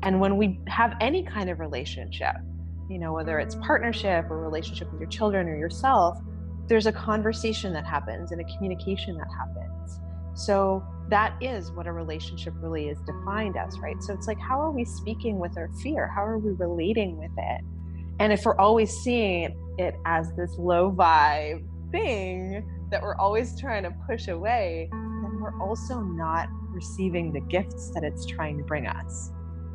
And when we have any kind of relationship, whether it's partnership or relationship with your children or yourself, there's a conversation that happens and a communication that happens. So that is what a relationship really is defined as, right? So it's like, how are we speaking with our fear? How are we relating with it? And if we're always seeing it as this low vibe thing that we're always trying to push away, then we're also not receiving the gifts that it's trying to bring us.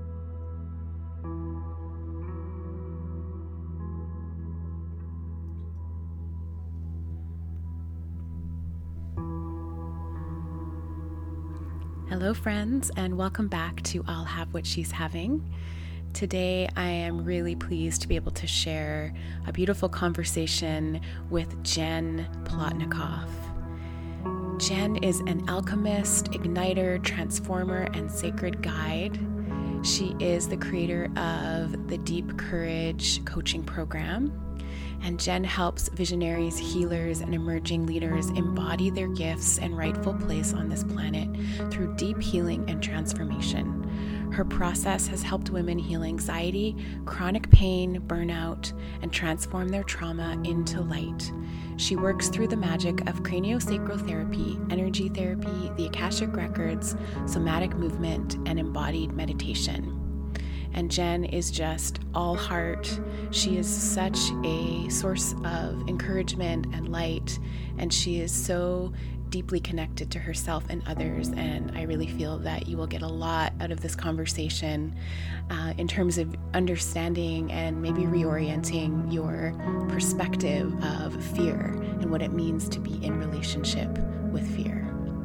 Hello, friends, and welcome back to I'll Have What She's Having. Today, I am really pleased to be able to share a beautiful conversation with Jen Plotnikoff. Jen is an alchemist, igniter, transformer, and sacred guide. She is the creator of the Deep Courage coaching program. And Jen helps visionaries, healers, and emerging leaders embody their gifts and rightful place on this planet through deep healing and transformation. Her process has helped women heal anxiety, chronic pain, burnout, and transform their trauma into light. She works through the magic of craniosacral therapy, energy therapy, the Akashic Records, somatic movement, and embodied meditation. And Jen is just all heart. She is such a source of encouragement and light, and she is so deeply connected to herself and others. And I really feel that you will get a lot out of this conversation in terms of understanding and maybe reorienting your perspective of fear and what it means to be in relationship with fear.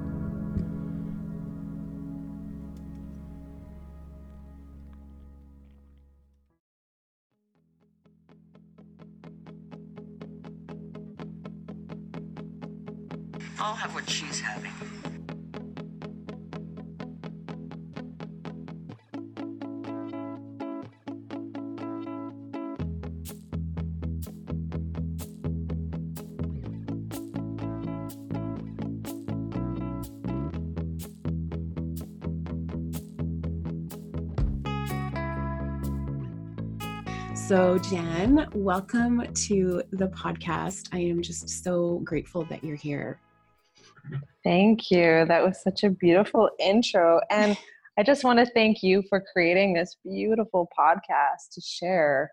I'll have what she's having. So Jen, welcome to the podcast. I am just so grateful that you're here. Thank you. That was such a beautiful intro. And I just want to thank you for creating this beautiful podcast to share.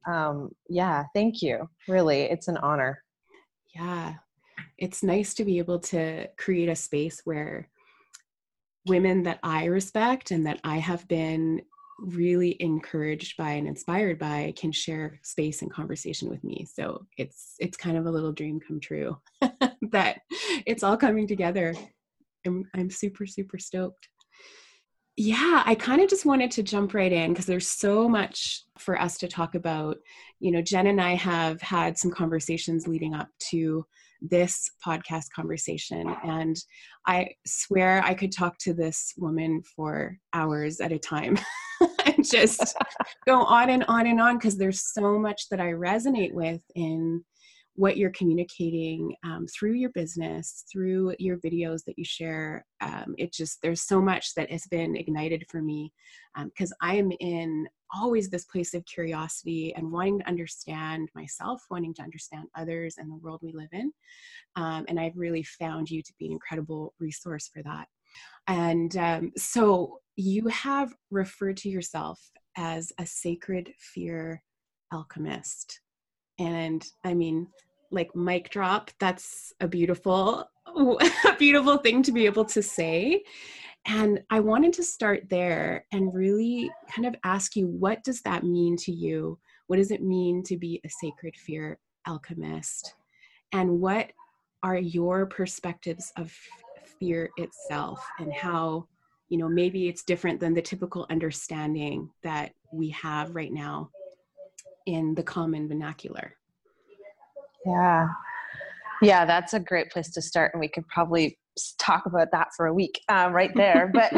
Thank you. Really, it's an honor. Yeah, it's nice to be able to create a space where women that I respect and that I have been really encouraged by and inspired by can share space and conversation with me. So it's kind of a little dream come true that it's all coming together. I'm super, super stoked. Yeah, I kind of just wanted to jump right in because there's so much for us to talk about. Jen and I have had some conversations leading up to this podcast conversation, and I swear I could talk to this woman for hours at a time and just go on and on and on because there's so much that I resonate with in what you're communicating through your business, through your videos that you share. There's so much that has been ignited for me because I am in always this place of curiosity and wanting to understand myself, wanting to understand others and the world we live in. And I've really found you to be an incredible resource for that. And so you have referred to yourself as a sacred fear alchemist. And I mean, like mic drop, that's a beautiful thing to be able to say. And I wanted to start there and really kind of ask you, what does that mean to you? What does it mean to be a sacred fear alchemist? And what are your perspectives of fear itself and how, maybe it's different than the typical understanding that we have right now in the common vernacular? Yeah, that's a great place to start. And we could probably talk about that for a week right there. But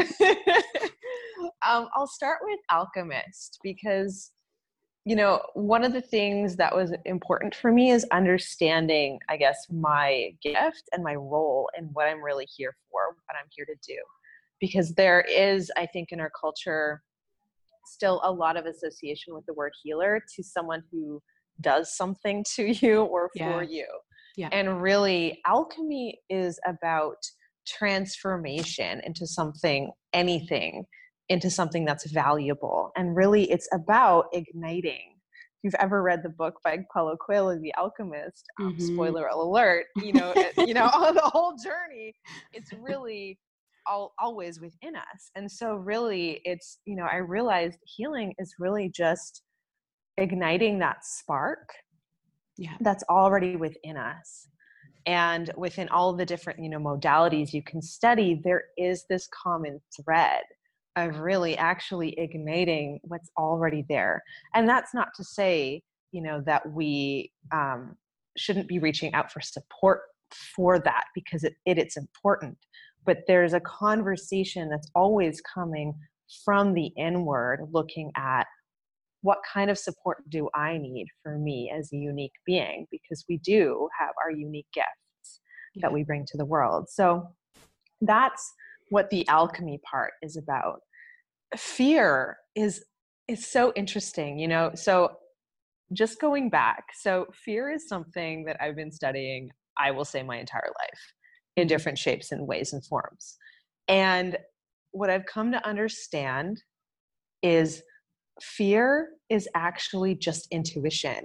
I'll start with alchemist because, one of the things that was important for me is understanding, I guess, my gift and my role and what I'm really here for, what I'm here to do. Because there is, I think, in our culture, still a lot of association with the word healer to someone who does something to you or for Yeah. you. Yeah. And really, alchemy is about transformation into something, anything, into something that's valuable. And really, it's about igniting. If you've ever read the book by Paulo Coelho, The Alchemist, Mm-hmm. spoiler alert, on the whole journey, it's really always within us. And so really, it's, I realized healing is really just igniting that spark Yeah. that's already within us. And within all the different, modalities you can study, there is this common thread of really actually igniting what's already there. And that's not to say, that we shouldn't be reaching out for support for that, because it's important. But there's a conversation that's always coming from the inward, looking at what kind of support do I need for me as a unique being? Because we do have our unique gifts that we bring to the world. So that's what the alchemy part is about. Fear is so interesting, So just going back, so fear is something that I've been studying, I will say, my entire life in different shapes and ways and forms. And what I've come to understand is fear is actually just intuition.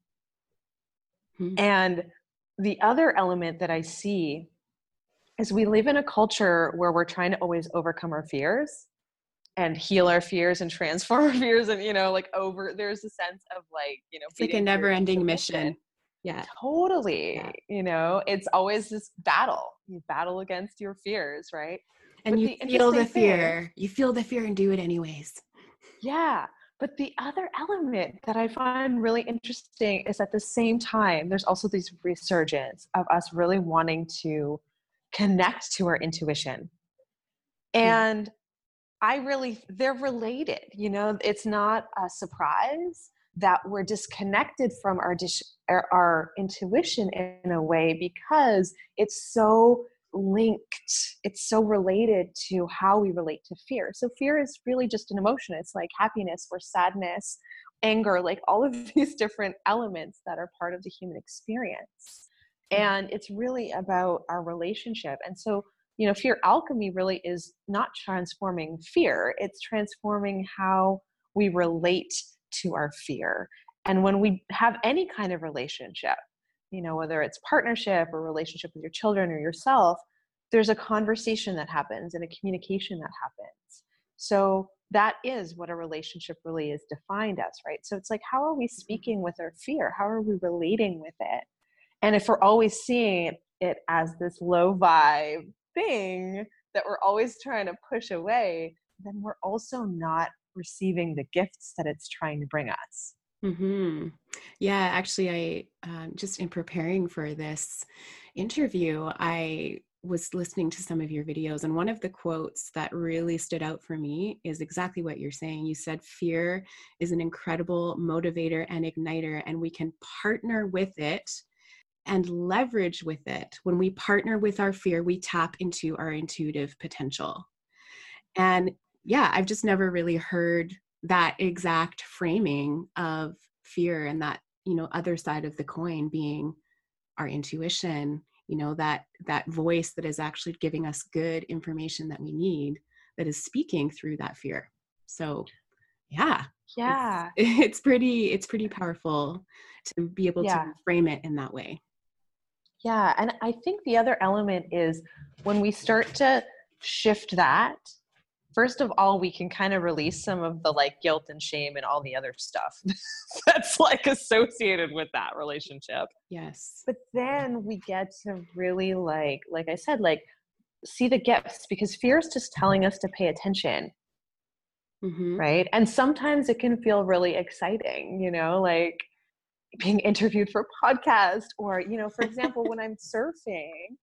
And the other element that I see is we live in a culture where we're trying to always overcome our fears and heal our fears and transform our fears. And, there's a sense of it's like a never ending mission. Yeah, totally. Yeah. It's always this battle. You battle against your fears, right? And you feel the fear. You feel the fear and do it anyways. Yeah. But the other element that I find really interesting is at the same time, there's also this resurgence of us really wanting to connect to our intuition. And they're related, it's not a surprise that we're disconnected from our intuition in a way, because it's so linked, it's so related to how we relate to fear. So fear is really just an emotion. It's like happiness or sadness, anger, like all of these different elements that are part of the human experience. And it's really about our relationship. And so, fear alchemy really is not transforming fear, it's transforming how we relate to our fear. And when we have any kind of relationship, whether it's partnership or relationship with your children or yourself, there's a conversation that happens and a communication that happens. So that is what a relationship really is defined as, right? So it's like, how are we speaking with our fear? How are we relating with it? And if we're always seeing it as this low vibe thing that we're always trying to push away, then we're also not receiving the gifts that it's trying to bring us. Mm-hmm. Yeah, actually, I just in preparing for this interview, I was listening to some of your videos, and one of the quotes that really stood out for me is exactly what you're saying. You said fear is an incredible motivator and igniter, and we can partner with it and leverage with it. When we partner with our fear, we tap into our intuitive potential. And yeah, I've just never really heard that exact framing of fear, and that, other side of the coin being our intuition, that voice that is actually giving us good information that we need, that is speaking through that fear. So yeah, it's pretty powerful to be able to frame it in that way. Yeah. And I think the other element is when we start to shift that, first of all, we can kind of release some of the guilt and shame and all the other stuff that's associated with that relationship. Yes. But then we get to really like I said, see the gifts, because fear is just telling us to pay attention. Mm-hmm. Right. And sometimes it can feel really exciting, like being interviewed for a podcast, or, for example, when I'm surfing,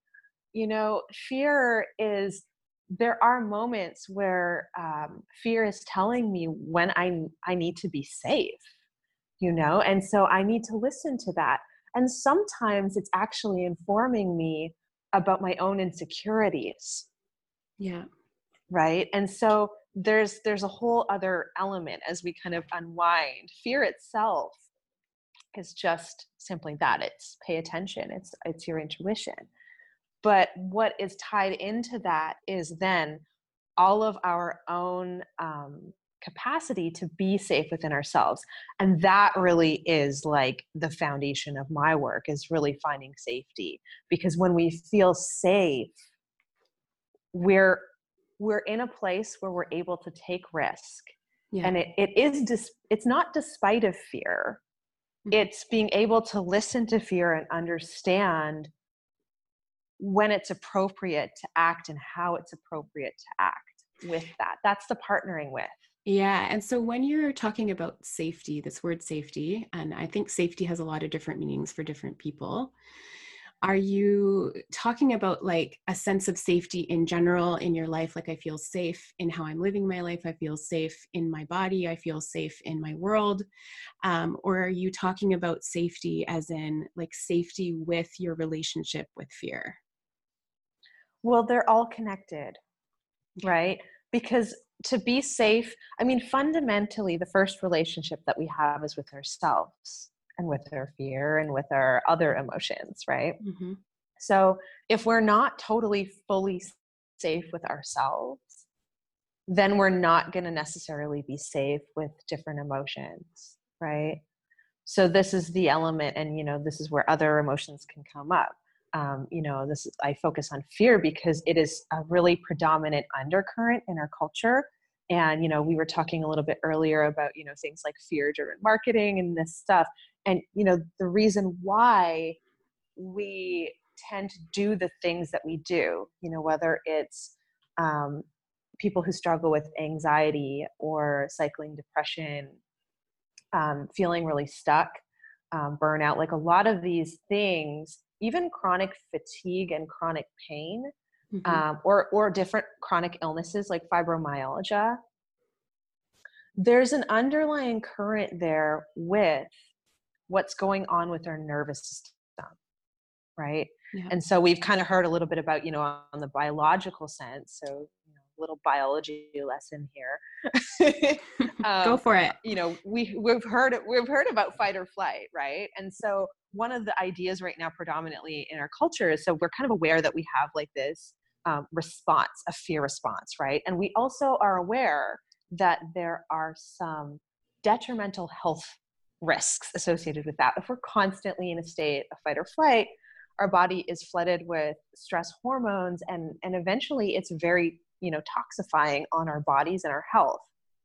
fear is, there are moments where fear is telling me when I need to be safe, and so I need to listen to that. And sometimes it's actually informing me about my own insecurities. Yeah. Right. And so there's a whole other element as we kind of unwind. Fear itself is just simply that. It's pay attention. It's your intuition. But what is tied into that is then all of our own capacity to be safe within ourselves. And that really is like the foundation of my work, is really finding safety. Because when we feel safe, we're in a place where we're able to take risk. Yeah. And it's not despite of fear. It's being able to listen to fear and understand when it's appropriate to act and how it's appropriate to act with that. That's the partnering with. Yeah. And so when you're talking about safety, this word safety, and I think safety has a lot of different meanings for different people. Are you talking about like a sense of safety in general in your life? Like, I feel safe in how I'm living my life. I feel safe in my body. I feel safe in my world. Or are you talking about safety as in like safety with your relationship with fear? Well, they're all connected, right? Because to be safe, I mean, fundamentally, the first relationship that we have is with ourselves and with our fear and with our other emotions, right? Mm-hmm. So if we're not totally fully safe with ourselves, then we're not going to necessarily be safe with different emotions, right? So this is the element, and this is where other emotions can come up. I focus on fear because it is a really predominant undercurrent in our culture. And, we were talking a little bit earlier about, things like fear-driven marketing and this stuff. And, the reason why we tend to do the things that we do, whether it's people who struggle with anxiety or cycling depression, feeling really stuck, burnout, like a lot of these things, even chronic fatigue and chronic pain, or different chronic illnesses like fibromyalgia, there's an underlying current there with what's going on with our nervous system, right? Yeah. And so we've kind of heard a little bit about, on the biological sense. So, little biology lesson here. Go for it. We've heard about fight or flight, right? And so one of the ideas right now predominantly in our culture is, so we're kind of aware that we have like this response, a fear response, right? And we also are aware that there are some detrimental health risks associated with that. If we're constantly in a state of fight or flight, our body is flooded with stress hormones, and eventually it's very toxifying on our bodies and our health.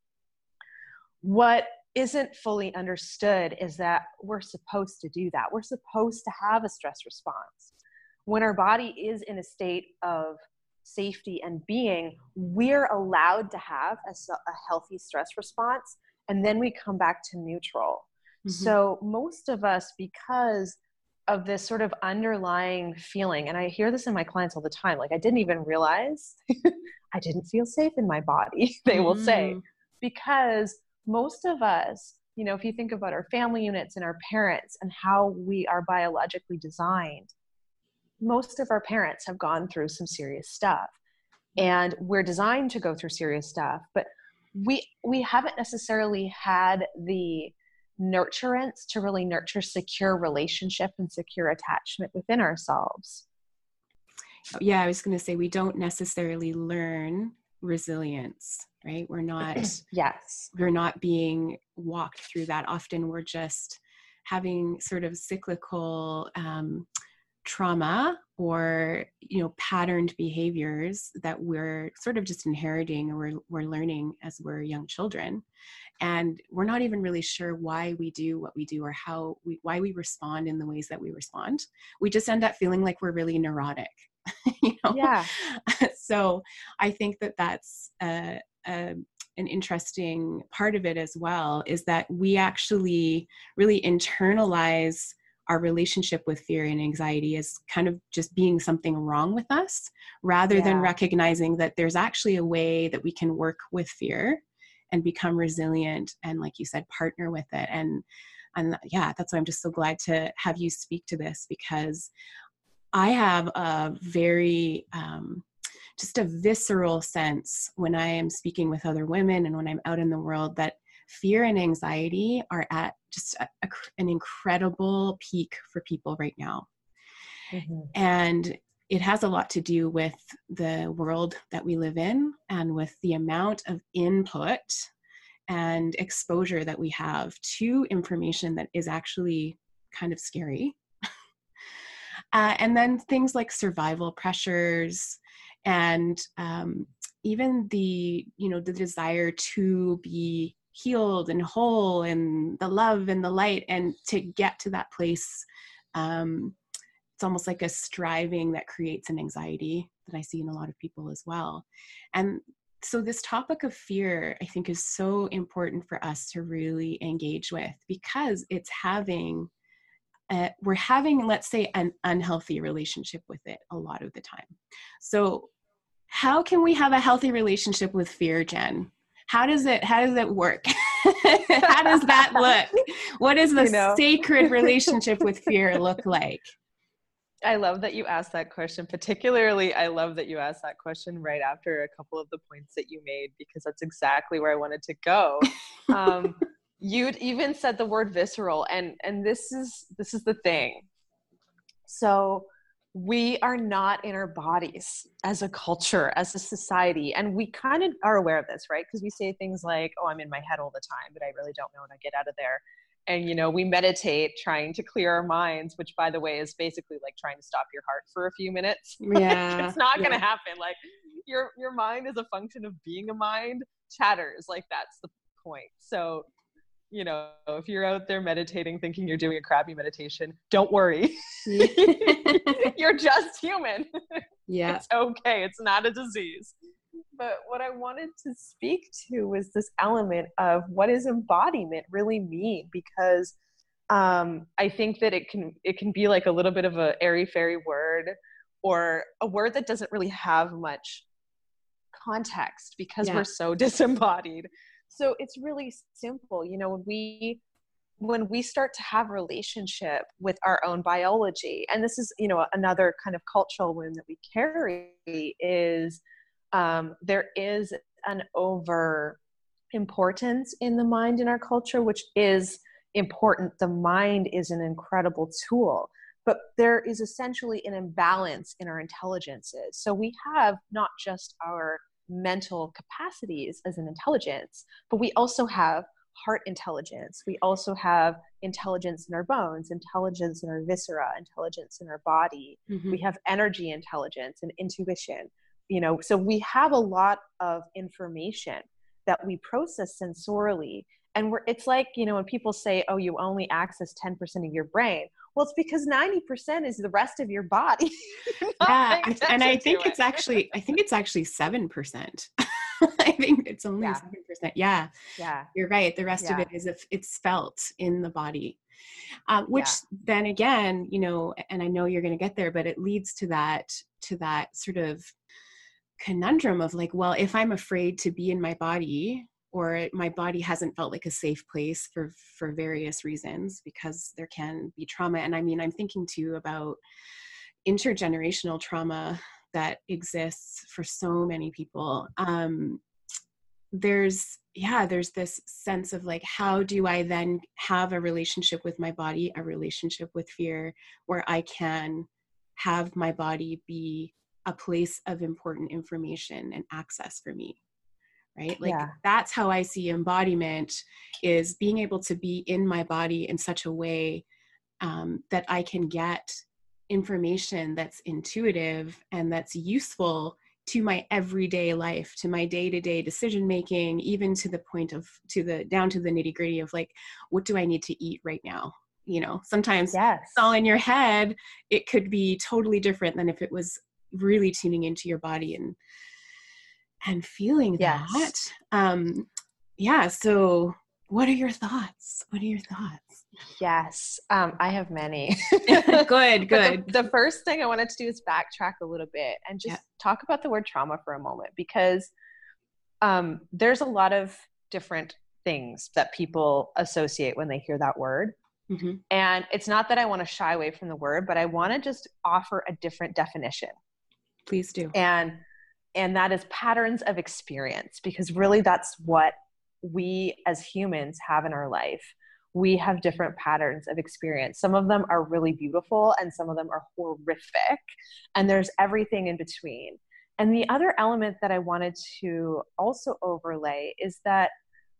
What isn't fully understood is that we're supposed to do that. We're supposed to have a stress response. When our body is in a state of safety and being, we're allowed to have a healthy stress response, and then we come back to neutral. Mm-hmm. So most of us, because of this sort of underlying feeling, and I hear this in my clients all the time, like, I didn't even realize I didn't feel safe in my body, they will say, because most of us, if you think about our family units and our parents and how we are biologically designed, most of our parents have gone through some serious stuff, and we're designed to go through serious stuff, but we haven't necessarily had the nurturance to really nurture secure relationship and secure attachment within ourselves. Yeah, I was going to say, we don't necessarily learn resilience, right? We're not, yes, we're not being walked through that. Often we're just having sort of cyclical trauma or, patterned behaviors that we're sort of just inheriting, or we're learning as we're young children. And we're not even really sure why we do what we do, or why we respond in the ways that we respond. We just end up feeling like we're really neurotic. Yeah. So I think that that's an interesting part of it as well, is that we actually really internalize our relationship with fear and anxiety as kind of just being something wrong with us, rather than recognizing that there's actually a way that we can work with fear and become resilient and, like you said, partner with it. And yeah, that's why I'm just so glad to have you speak to this, because I have a very just a visceral sense when I am speaking with other women and when I'm out in the world that fear and anxiety are at just an incredible peak for people right now. Mm-hmm. And it has a lot to do with the world that we live in and with the amount of input and exposure that we have to information that is actually kind of scary. And then things like survival pressures and even the desire to be healed and whole and the love and the light, and to get to that place. It's almost like a striving that creates an anxiety that I see in a lot of people as well. And so this topic of fear, I think, is so important for us to really engage with, because it's we're having, let's say, an unhealthy relationship with it a lot of the time. So how can we have a healthy relationship with fear, Jen? How does it work? How does that look? What does the sacred relationship with fear look like? I love that you asked that question. Particularly, I love that you asked that question right after a couple of the points that you made, because that's exactly where I wanted to go. You'd even said the word visceral, and this is the thing. So we are not in our bodies as a culture, as a society, and we kind of are aware of this, right? Because we say things like, "Oh, I'm in my head all the time, but I really don't know when I get out of there." And, we meditate trying to clear our minds, which, by the way, is basically like trying to stop your heart for a few minutes. Yeah. It's not going to happen. Like your mind is a function of being a mind chatters. Like that's the point. So, if you're out there meditating, thinking you're doing a crappy meditation, don't worry. You're just human. Yeah. It's okay. It's not a disease. But what I wanted to speak to was this element of what does embodiment really mean? Because I think that it can be like a little bit of a airy-fairy word, or a word that doesn't really have much context because we're so disembodied. So it's really simple. When we start to have a relationship with our own biology, and this is, another kind of cultural wound that we carry, is there is an over importance in the mind in our culture, which is important. The mind is an incredible tool, but there is essentially an imbalance in our intelligences. So we have not just our mental capacities as an intelligence, but we also have heart intelligence. We also have intelligence in our bones, intelligence in our viscera, intelligence in our body. Mm-hmm. We have energy intelligence and intuition. So we have a lot of information that we process sensorily. And it's like, when people say, oh, you only access 10% of your brain. Well, it's because 90% is the rest of your body. Yeah. And I think it's actually 7%. I think it's only 7%. Yeah. Yeah. You're right. The rest of it is if it's felt in the body. Which then again, and I know you're going to get there, but it leads to that sort of conundrum of like, well, if I'm afraid to be in my body, or my body hasn't felt like a safe place for various reasons, because there can be trauma. And I mean, I'm thinking too about intergenerational trauma that exists for so many people. There's this sense of like, how do I then have a relationship with my body, a relationship with fear, where I can have my body be a place of important information and access for me, right? Like that's how I see embodiment, is being able to be in my body in such a way that I can get information that's intuitive and that's useful to my everyday life, to my day-to-day decision making, even to the point of down to the nitty-gritty of like, what do I need to eat right now? Sometimes it's all in your head. It could be totally different than if it was really tuning into your body and feeling that. So what are your thoughts? Yes. I have many. Good. The first thing I wanted to do is backtrack a little bit and just talk about the word trauma for a moment, because there's a lot of different things that people associate when they hear that word. Mm-hmm. And it's not that I want to shy away from the word, but I want to just offer a different definition. Please do. And And that is patterns of experience, because really that's what we as humans have in our life. We have different patterns of experience. Some of them are really beautiful and some of them are horrific. And there's everything in between. And the other element that I wanted to also overlay is that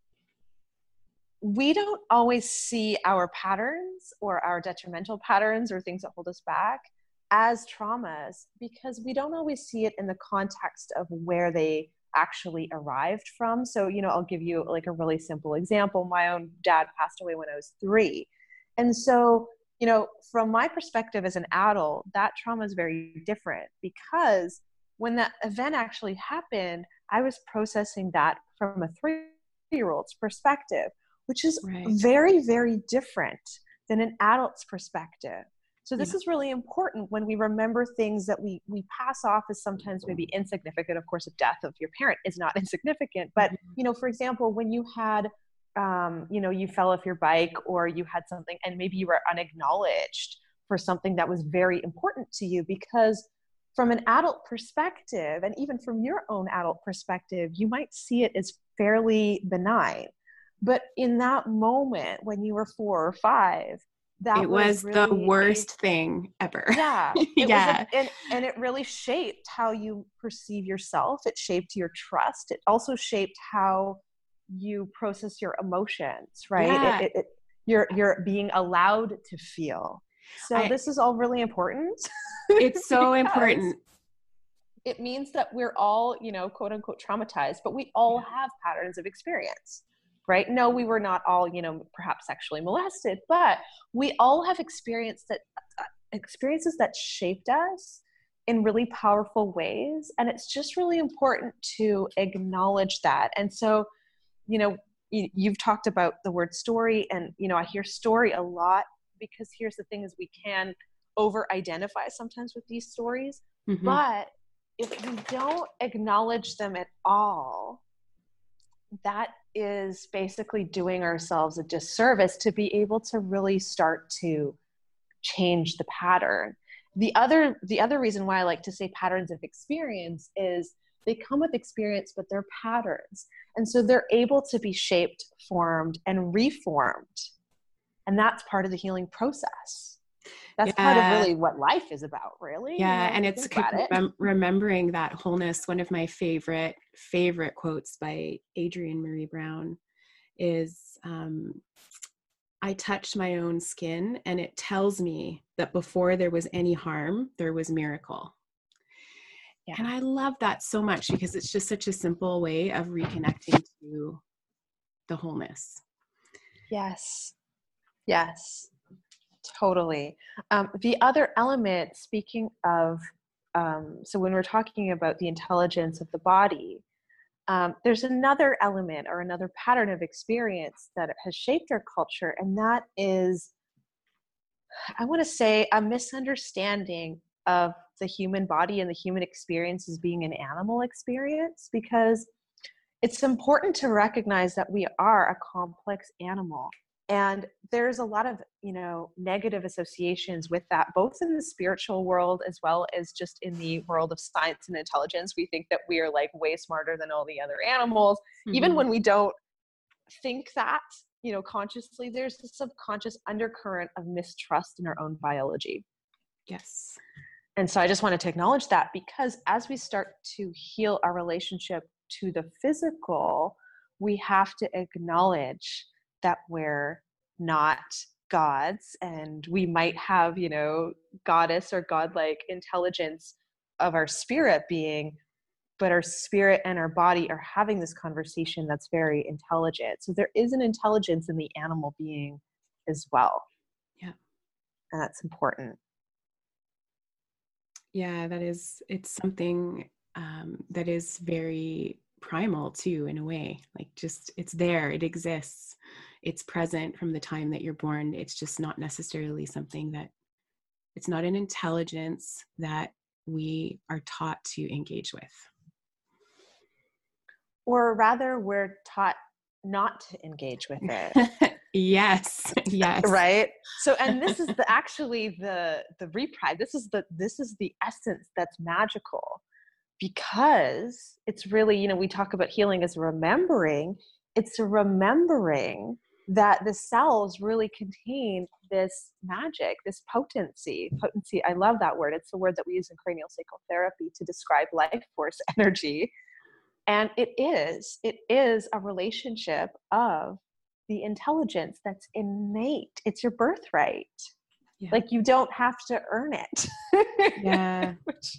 we don't always see our patterns or our detrimental patterns or things that hold us back as traumas, because we don't always see it in the context of where they actually arrived from. So, I'll give you like a really simple example. My own dad passed away when I was 3. And so, from my perspective as an adult, that trauma is very different, because when that event actually happened, I was processing that from a 3-year-old's perspective, which is very, very different than an adult's perspective. So this is really important when we remember things that we pass off as sometimes maybe insignificant. Of course, the death of your parent is not insignificant, but, for example, when you had, you fell off your bike or you had something and maybe you were unacknowledged for something that was very important to you, because from an adult perspective, and even from your own adult perspective, you might see it as fairly benign. But in that moment when you were 4 or 5, it was really the worst thing ever. Yeah. And it really shaped how you perceive yourself. It shaped your trust. It also shaped how you process your emotions, right? Yeah. You're being allowed to feel. So this is all really important. It's so important. It means that we're all, quote unquote traumatized, but we all have patterns of experience. Right? No, we were not all, perhaps sexually molested, but we all have experiences that shaped us in really powerful ways. And it's just really important to acknowledge that. And so, you've talked about the word story, and, I hear story a lot, because here's the thing is we can over-identify sometimes with these stories, but if we don't acknowledge them at all, that is basically doing ourselves a disservice to be able to really start to change the pattern. The other reason why I like to say patterns of experience is they come with experience, but they're patterns. And so they're able to be shaped, formed, and reformed. And that's part of the healing process. That's part of really what life is about, really. Yeah, and it's remembering that wholeness. One of my favorite quotes by Adrienne Maree Brown is, I touched my own skin and it tells me that before there was any harm, there was miracle. Yeah. And I love that so much, because it's just such a simple way of reconnecting to the wholeness. Yes. Totally. The other element, speaking of, so when we're talking about the intelligence of the body, there's another element or another pattern of experience that has shaped our culture, and that is, I want to say, a misunderstanding of the human body and the human experience as being an animal experience, because it's important to recognize that we are a complex animal. And there's a lot of, negative associations with that, both in the spiritual world as well as just in the world of science and intelligence. We think that we are like way smarter than all the other animals. Even when we don't think that, consciously, there's a subconscious undercurrent of mistrust in our own biology. Yes. And so I just wanted to acknowledge that, because as we start to heal our relationship to the physical, we have to acknowledge that we're not gods, and we might have, goddess or godlike intelligence of our spirit being, but our spirit and our body are having this conversation that's very intelligent. So there is an intelligence in the animal being as well. Yeah. And that's important. Yeah, it's something that is very primal too, in a way. Like, just, it's there, it exists, it's present from the time that you're born. It's just not necessarily something that, it's not an intelligence that we are taught to engage with. Or rather, we're taught not to engage with it. Yes. Right. So, and this is actually the reprieve. This is the essence that's magical. because it's really, we talk about healing as remembering. It's a remembering that the cells really contain this magic, this potency. I love that word. It's the word that we use in cranial sacral therapy to describe life force energy. And it is a relationship of the intelligence that's innate. It's your birthright. Yeah. Like, you don't have to earn it. Yeah.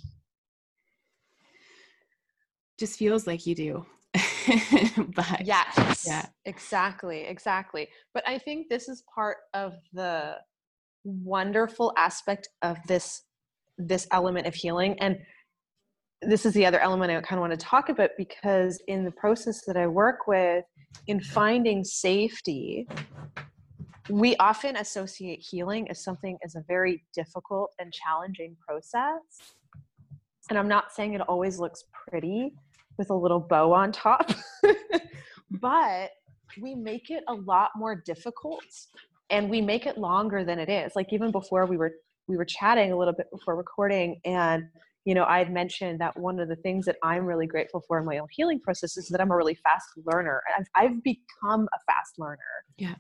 Just feels like you do. But yes, yeah, exactly. But I think this is part of the wonderful aspect of this element of healing. And this is the other element I kind of want to talk about, because in the process that I work with, in finding safety, we often associate healing as a very difficult and challenging process. And I'm not saying it always looks pretty with a little bow on top, but we make it a lot more difficult, and we make it longer than it is. Like, even before we were chatting a little bit before recording, and I had mentioned that one of the things that I'm really grateful for in my own healing process is that I'm a really fast learner. I've become a fast learner. Yeah.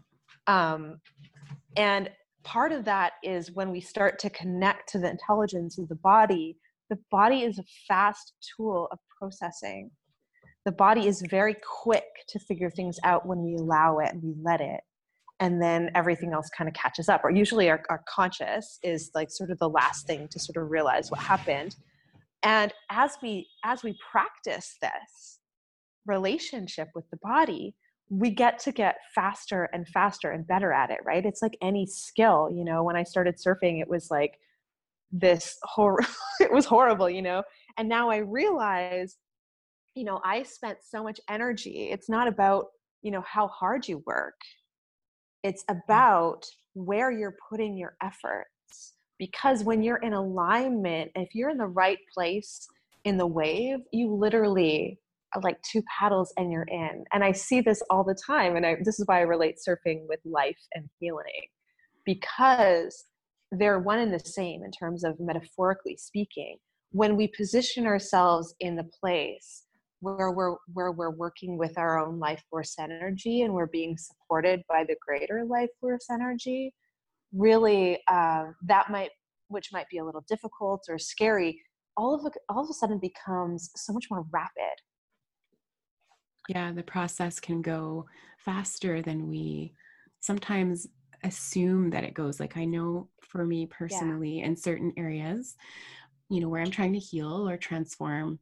And part of that is when we start to connect to the intelligence of the body is a fast tool of processing. The body is very quick to figure things out when we allow it and we let it. And then everything else kind of catches up. Or usually our conscious is like sort of the last thing to sort of realize what happened. And as we practice this relationship with the body, we get faster and faster and better at it, right? It's like any skill. When I started surfing, it was like this it was horrible, and now I realize, I spent so much energy. It's not about, how hard you work. It's about where you're putting your efforts. Because when you're in alignment, if you're in the right place in the wave, you literally are like two paddles and you're in. And I see this all the time. And this is why I relate surfing with life and healing, because they're one and the same in terms of metaphorically speaking. When we position ourselves in the place where we're working with our own life force energy and we're being supported by the greater life force energy, really, which might be a little difficult or scary, all of a sudden becomes so much more rapid. Yeah, the process can go faster than we sometimes assume that it goes. Like, I know for me personally, in certain areas, where I'm trying to heal or transform,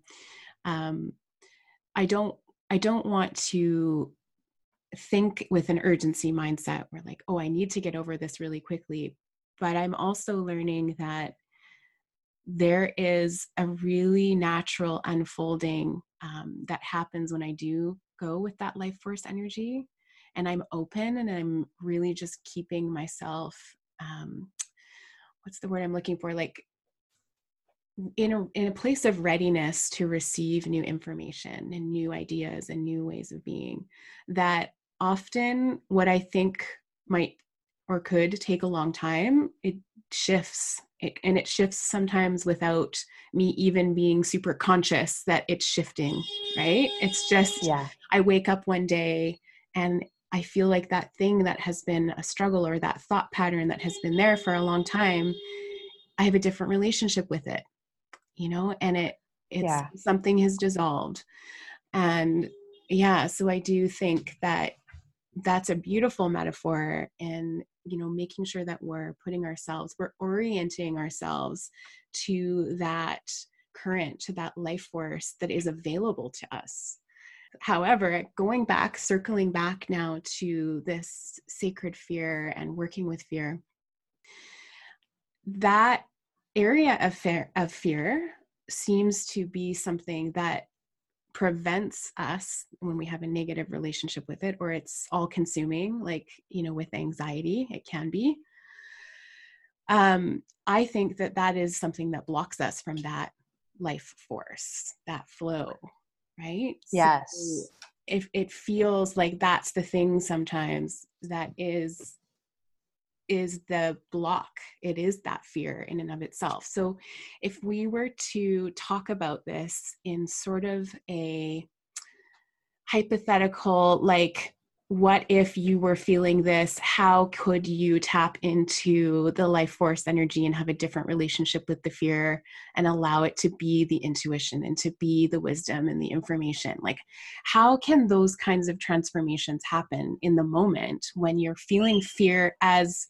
I don't want to think with an urgency mindset where like, oh, I need to get over this really quickly. But I'm also learning that there is a really natural unfolding that happens when I do go with that life force energy, and I'm open and I'm really just keeping myself, what's the word I'm looking for? Like in a place of readiness to receive new information and new ideas and new ways of being, that often what I think might or could take a long time, it shifts. And it shifts sometimes without me even being super conscious that it's shifting, right? It's just, I wake up one day and I feel like that thing that has been a struggle or that thought pattern that has been there for a long time, I have a different relationship with it, and it's something has dissolved. And so I do think that that's a beautiful metaphor in, making sure that we're orienting ourselves to that current, to that life force that is available to us. However, circling back now to this sacred fear and working with fear, that area of fear seems to be something that prevents us when we have a negative relationship with it, or it's all consuming, like, with anxiety, it can be. I think that is something that blocks us from that life force, that flow, right? Yes. So if it feels like that's the thing sometimes that is is the block. It is that fear in and of itself. So if we were to talk about this in sort of a hypothetical, like, what if you were feeling this? How could you tap into the life force energy and have a different relationship with the fear and allow it to be the intuition and to be the wisdom and the information? Like, how can those kinds of transformations happen in the moment when you're feeling fear as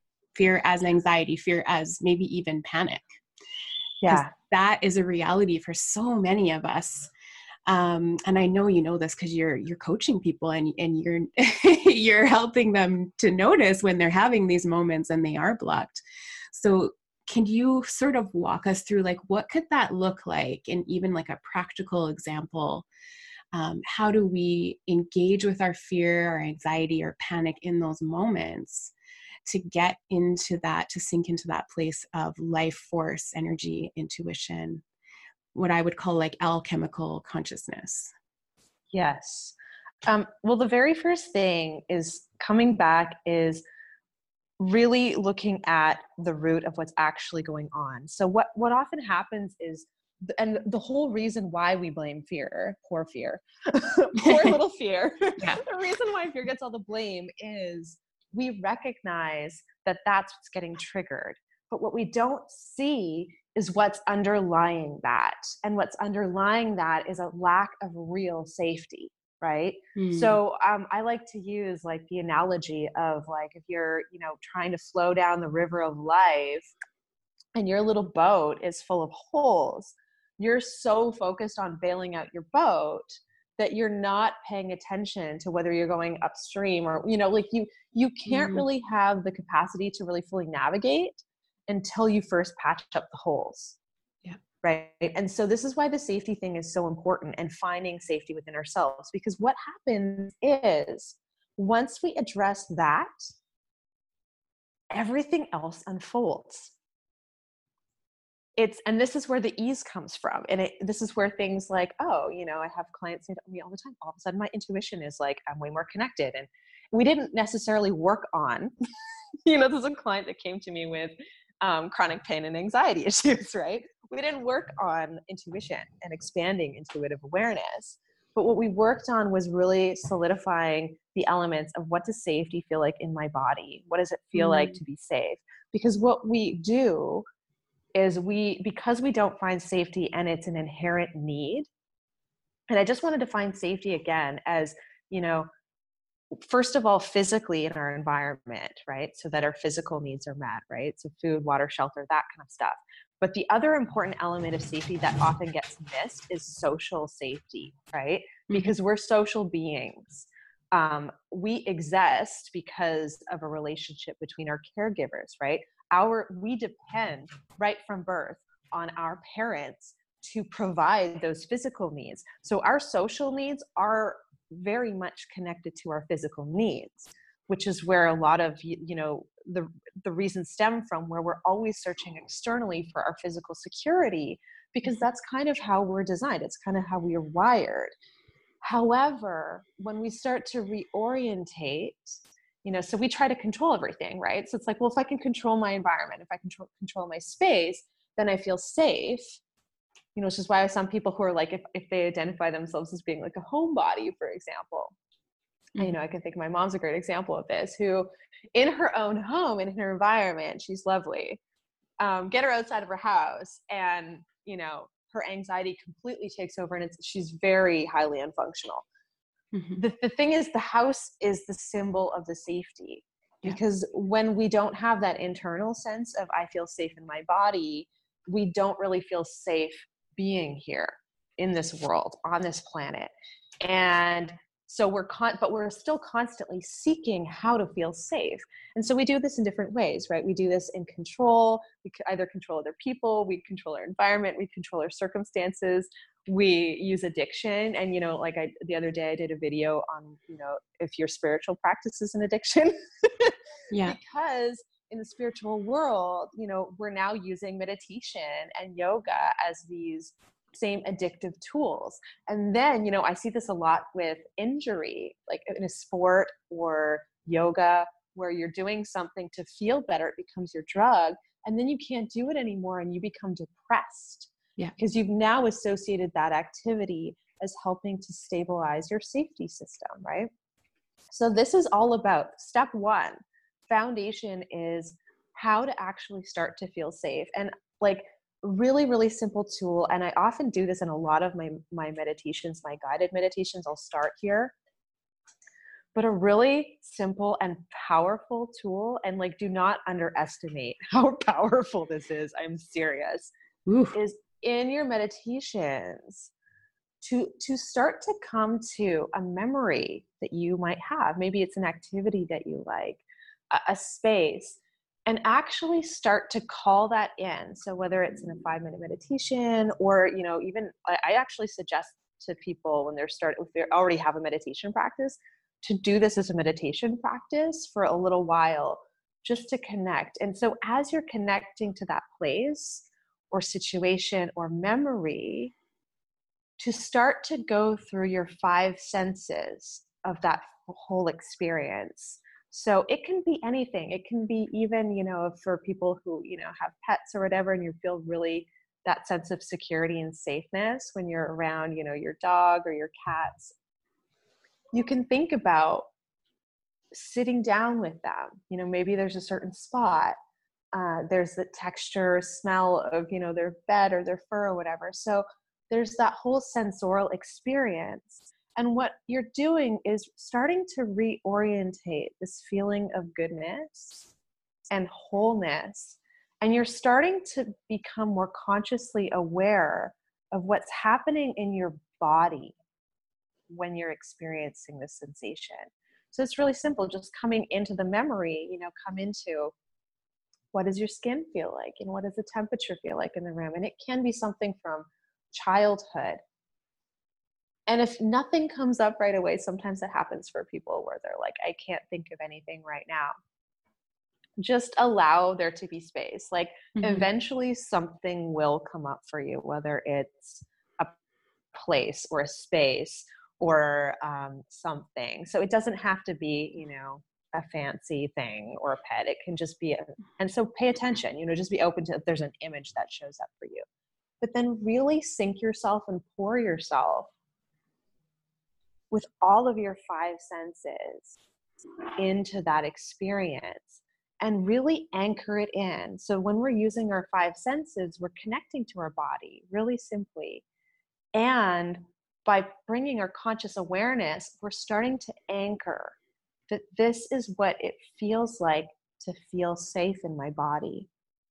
anxiety, fear as maybe even panic? Because that is a reality for so many of us. And I know you know this because you're coaching people and you're you're helping them to notice when they're having these moments and they are blocked. So can you sort of walk us through, like, what could that look like, and even like a practical example? How do we engage with our fear or anxiety or panic in those moments to get into that, to sink into that place of life force, energy, intuition, what I would call like alchemical consciousness? Yes. Well, the very first thing is coming back is really looking at the root of what's actually going on. So what often happens is, and the whole reason why we blame fear, poor fear, poor little fear, Yeah. the reason why fear gets all the blame is we recognize that that's what's getting triggered. But what we don't see is what's underlying that. And what's underlying that is a lack of real safety, right? So I like to use like the analogy of, like, if you're, trying to flow down the river of life and your little boat is full of holes, you're so focused on bailing out your boat that you're not paying attention to whether you're going upstream or, like you can't really have the capacity to really fully navigate until you first patch up the holes. Yeah. Right. And so this is why the safety thing is so important, and finding safety within ourselves, because what happens is once we address that, everything else unfolds. And this is where the ease comes from. And this is where things like, I have clients say to me all the time, all of a sudden my intuition is like, I'm way more connected. And we didn't necessarily work on, there's a client that came to me with chronic pain and anxiety issues, right? We didn't work on intuition and expanding intuitive awareness. But what we worked on was really solidifying the elements of, what does safety feel like in my body? What does it feel like to be safe? Because what we do is because we don't find safety, and it's an inherent need. And I just want to define safety again as, first of all, physically in our environment, right? So that our physical needs are met, right? So food, water, shelter, that kind of stuff. But the other important element of safety that often gets missed is social safety, right? Because we're social beings. We exist because of a relationship between our caregivers, right? We depend right from birth on our parents to provide those physical needs. So our social needs are very much connected to our physical needs, which is where a lot of the reasons stem from, where we're always searching externally for our physical security, because that's kind of how we're designed. It's kind of how we are wired. However, when we start to reorientate, so we try to control everything, right? So it's like, well, if I can control my environment, if I can control my space, then I feel safe. Which is why some people who are like, if they identify themselves as being like a homebody, for example, I can think my mom's a great example of this, who in her own home, in her environment, she's lovely. Get her outside of her house and, her anxiety completely takes over, and she's very highly unfunctional. The thing is, the house is the symbol of the safety, because when we don't have that internal sense of, I feel safe in my body, we don't really feel safe being here in this world, on this planet. And so but we're still constantly seeking how to feel safe. And so we do this in different ways, right? We do this in control. We either control other people, we control our environment, we control our circumstances, we use addiction. And, the other day I did a video on, if your spiritual practice is an addiction. Because in the spiritual world, we're now using meditation and yoga as these same addictive tools. And then, I see this a lot with injury, like in a sport or yoga where you're doing something to feel better, it becomes your drug, and then you can't do it anymore and you become depressed Yeah. because you've now associated that activity as helping to stabilize your safety system, right? So this is all about step one. Foundation is how to actually start to feel safe. And like really, really simple tool. And I often do this in a lot of my meditations, my guided meditations. I'll start here. But a really simple and powerful tool, and like do not underestimate how powerful this is. I'm serious. Ooh. Is in your meditations to start to come to a memory that you might have. Maybe it's an activity that you like, a space, and actually start to call that in. So whether it's in a 5-minute meditation or, you know, even I actually suggest to people when if they already have a meditation practice, to do this as a meditation practice for a little while, just to connect. And so as you're connecting to that place or situation or memory, to start to go through your 5 senses of that whole experience. So it can be anything. It can be even, you know, for people who, you know, have pets or whatever, and you feel really that sense of security and safeness when you're around, you know, your dog or your cats. You can think about sitting down with them. You know, maybe there's a certain spot. There's the texture, smell of, you know, their bed or their fur or whatever. So there's that whole sensorial experience. And what you're doing is starting to reorientate this feeling of goodness and wholeness. And you're starting to become more consciously aware of what's happening in your body when you're experiencing this sensation. So it's really simple, just coming into the memory, you know, come into what does your skin feel like and what does the temperature feel like in the room? And it can be something from childhood. And if nothing comes up right away, sometimes it happens for people where they're like, I can't think of anything right now. Just allow there to be space. Like eventually something will come up for you, whether it's a place or a space or something. So it doesn't have to be, you know, a fancy thing or a pet. It can just be, and so pay attention, you know, just be open to if there's an image that shows up for you. But then really sink yourself and pour yourself with all of your 5 senses into that experience and really anchor it in. So when we're using our 5 senses, we're connecting to our body really simply. And by bringing our conscious awareness, we're starting to anchor that this is what it feels like to feel safe in my body.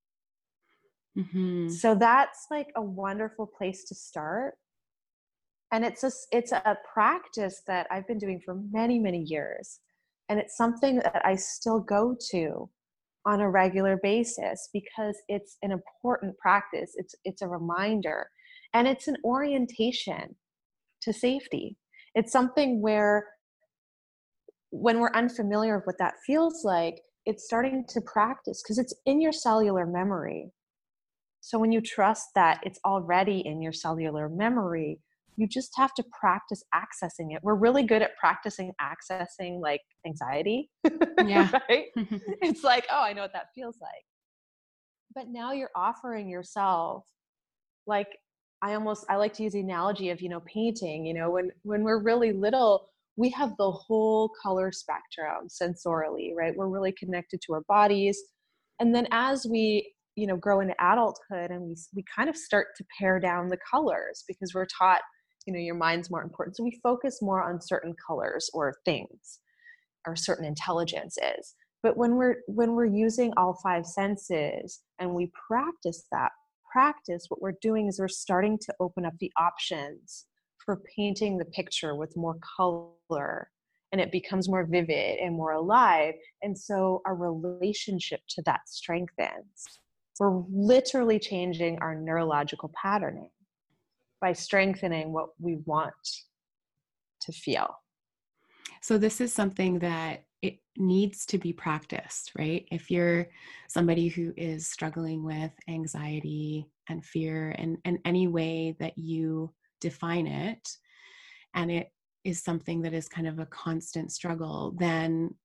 So that's like a wonderful place to start. And it's a practice that I've been doing for many, many years. And it's something that I still go to on a regular basis because it's an important practice. It's a reminder, and it's an orientation to safety. It's something where when we're unfamiliar with what that feels like, it's starting to practice because it's in your cellular memory. So when you trust that it's already in your cellular memory, you just have to practice accessing it. We're really good at practicing accessing like anxiety. Yeah. Right? It's like, oh, I know what that feels like. But now you're offering yourself, like, I like to use the analogy of, you know, painting, you know, when we're really little, we have the whole color spectrum sensorially, right? We're really connected to our bodies. And then as we, you know, grow into adulthood and we kind of start to pare down the colors because we're taught, you know, your mind's more important. So we focus more on certain colors or things or certain intelligences. But when we're using all 5 senses and we practice, what we're doing is we're starting to open up the options for painting the picture with more color, and it becomes more vivid and more alive. And so our relationship to that strengthens. We're literally changing our neurological patterning by strengthening what we want to feel. So this is something that it needs to be practiced, right? If you're somebody who is struggling with anxiety and fear and any way that you define it, and it is something that is kind of a constant struggle, then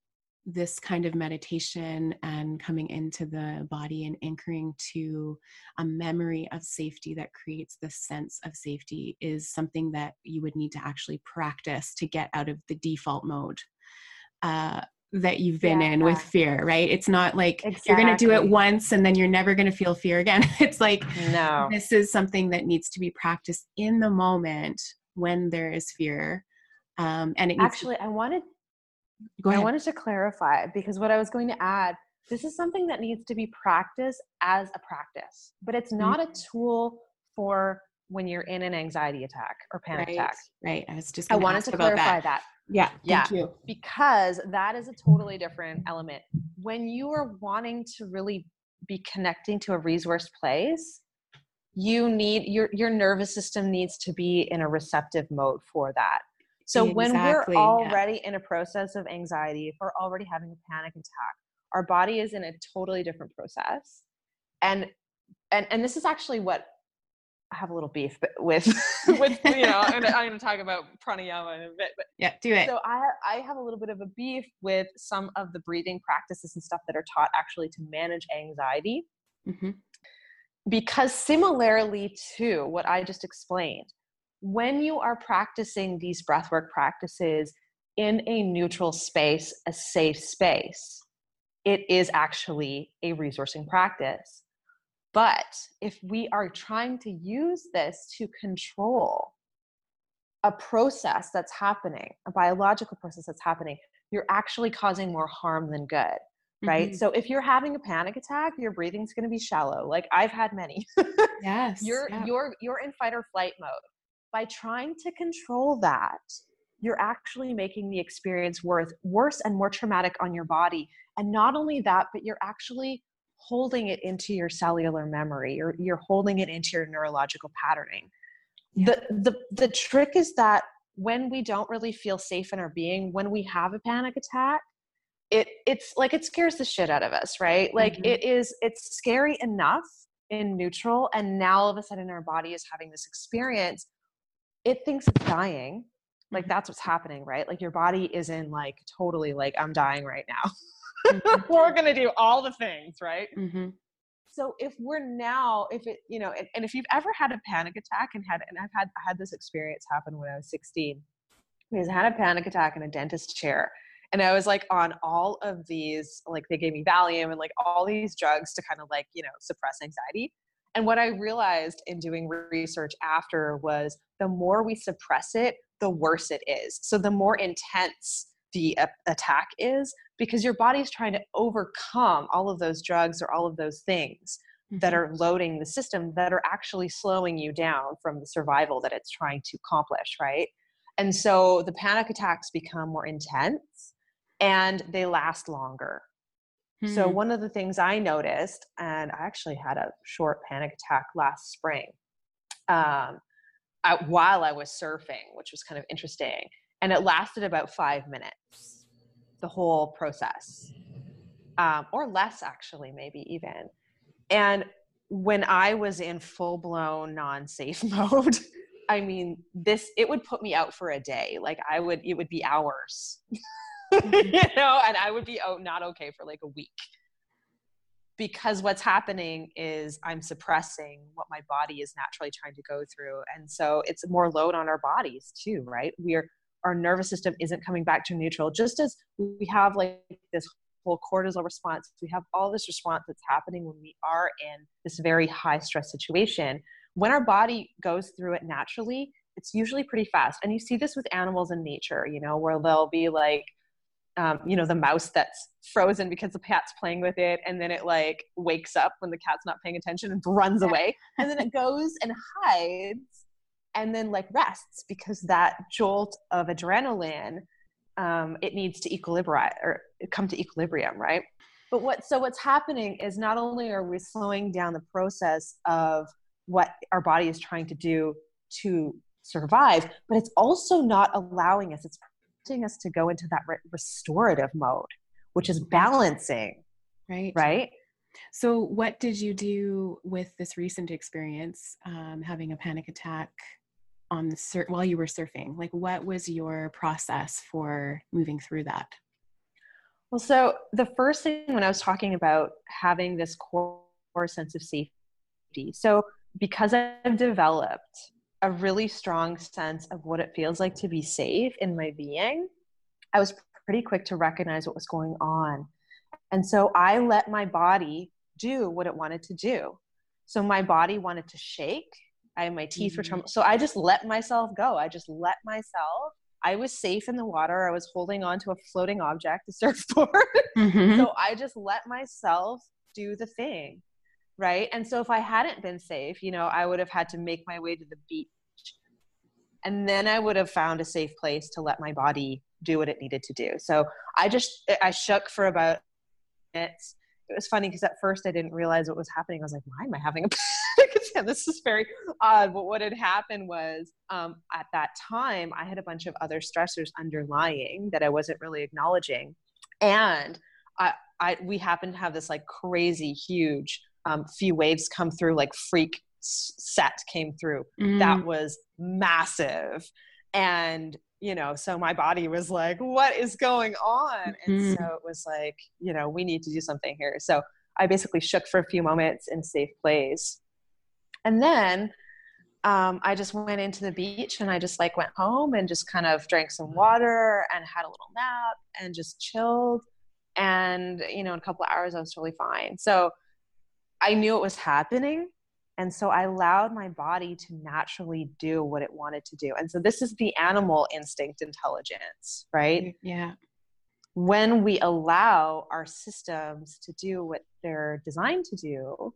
this kind of meditation and coming into the body and anchoring to a memory of safety that creates this sense of safety is something that you would need to actually practice to get out of the default mode that you've been in with fear, right? It's not like you're going to do it once and then you're never going to feel fear again. It's like, no, this is something that needs to be practiced in the moment when there is fear. And it needs actually, I wanted to clarify, because what I was going to add, this is something that needs to be practiced as a practice, but it's not a tool for when you're in an anxiety attack or panic attack. Right. I was just I wanted to clarify that. Yeah. Thank you. Because that is a totally different element. When you are wanting to really be connecting to a resource place, you need your nervous system needs to be in a receptive mode for that. So when we're already in a process of anxiety, if we're already having a panic attack, our body is in a totally different process. And this is actually what I have a little beef with, and I'm going to talk about pranayama in a bit, but yeah, do it. So I have a little bit of a beef with some of the breathing practices and stuff that are taught actually to manage anxiety, because similarly to what I just explained, when you are practicing these breathwork practices in a neutral space, a safe space, it is actually a resourcing practice. But if we are trying to use this to control a process that's happening, a biological process that's happening, you're actually causing more harm than good, right? So if you're having a panic attack, your breathing's going to be shallow. Like I've had many. Yes. You're in fight or flight mode. By trying to control that, you're actually making the experience worse and more traumatic on your body. And not only that, but you're actually holding it into your cellular memory, or you're holding it into your neurological patterning. Yeah. The trick is that when we don't really feel safe in our being, when we have a panic attack, it's like it scares the shit out of us, right? Like it's scary enough in neutral, and now all of a sudden our body is having this experience. It thinks it's dying. Like that's what's happening, right? Like your body is in like totally like, I'm dying right now. We're going to do all the things, right? So if if you've ever had a panic attack and I've had this experience happen when I was 16, because I had a panic attack in a dentist chair, and I was like on all of these, like they gave me Valium and like all these drugs to kind of like, suppress anxiety. And what I realized in doing research after was the more we suppress it, the worse it is. So the more intense the attack is, because your body's trying to overcome all of those drugs or all of those things that are loading the system, that are actually slowing you down from the survival that it's trying to accomplish, right? And so the panic attacks become more intense and they last longer. So one of the things I noticed, and I actually had a short panic attack last spring while I was surfing, which was kind of interesting. And it lasted about 5 minutes, the whole process, or less actually, maybe even. And when I was in full-blown non-safe mode, I mean, it would put me out for a day. Like it would be hours, and I would be out not okay for like a week. Because what's happening is I'm suppressing what my body is naturally trying to go through. And so it's more load on our bodies too, right? Our nervous system isn't coming back to neutral. Just as we have like this whole cortisol response, we have all this response that's happening when we are in this very high stress situation. When our body goes through it naturally, it's usually pretty fast. And you see this with animals in nature, where they'll be like, the mouse that's frozen because the cat's playing with it, and then it like wakes up when the cat's not paying attention and runs away, and then it goes and hides and then like rests, because that jolt of adrenaline, it needs to come to equilibrium, right? But what's happening is not only are we slowing down the process of what our body is trying to do to survive, but it's also not allowing us, it's us to go into that restorative mode, which is balancing. Right. So what did you do with this recent experience, having a panic attack while you were surfing? Like, what was your process for moving through that? Well, so the first thing when I was talking about having this core sense of safety, so because I've developed a really strong sense of what it feels like to be safe in my being, I was pretty quick to recognize what was going on. And so I let my body do what it wanted to do. So my body wanted to shake. My teeth were trembling. So I just let myself go. I just let myself. I was safe in the water. I was holding on to a floating object, the surfboard. So I just let myself do the thing. Right. And so if I hadn't been safe, I would have had to make my way to the beach. And then I would have found a safe place to let my body do what it needed to do. So I shook for about minutes. It was funny because at first I didn't realize what was happening. I was like, why am I having a panic attack? This is very odd. But what had happened was at that time, I had a bunch of other stressors underlying that I wasn't really acknowledging. And we happened to have this like crazy, huge few waves come through, like freak set came through. That was massive. And so my body was like, what is going on? And so it was like, we need to do something here. So I basically shook for a few moments in safe place. And then I just went into the beach and I just like went home and just kind of drank some water and had a little nap and just chilled. And, in a couple of hours, I was totally fine. So I knew it was happening. And so I allowed my body to naturally do what it wanted to do. And so this is the animal instinct intelligence, right? Yeah. When we allow our systems to do what they're designed to do,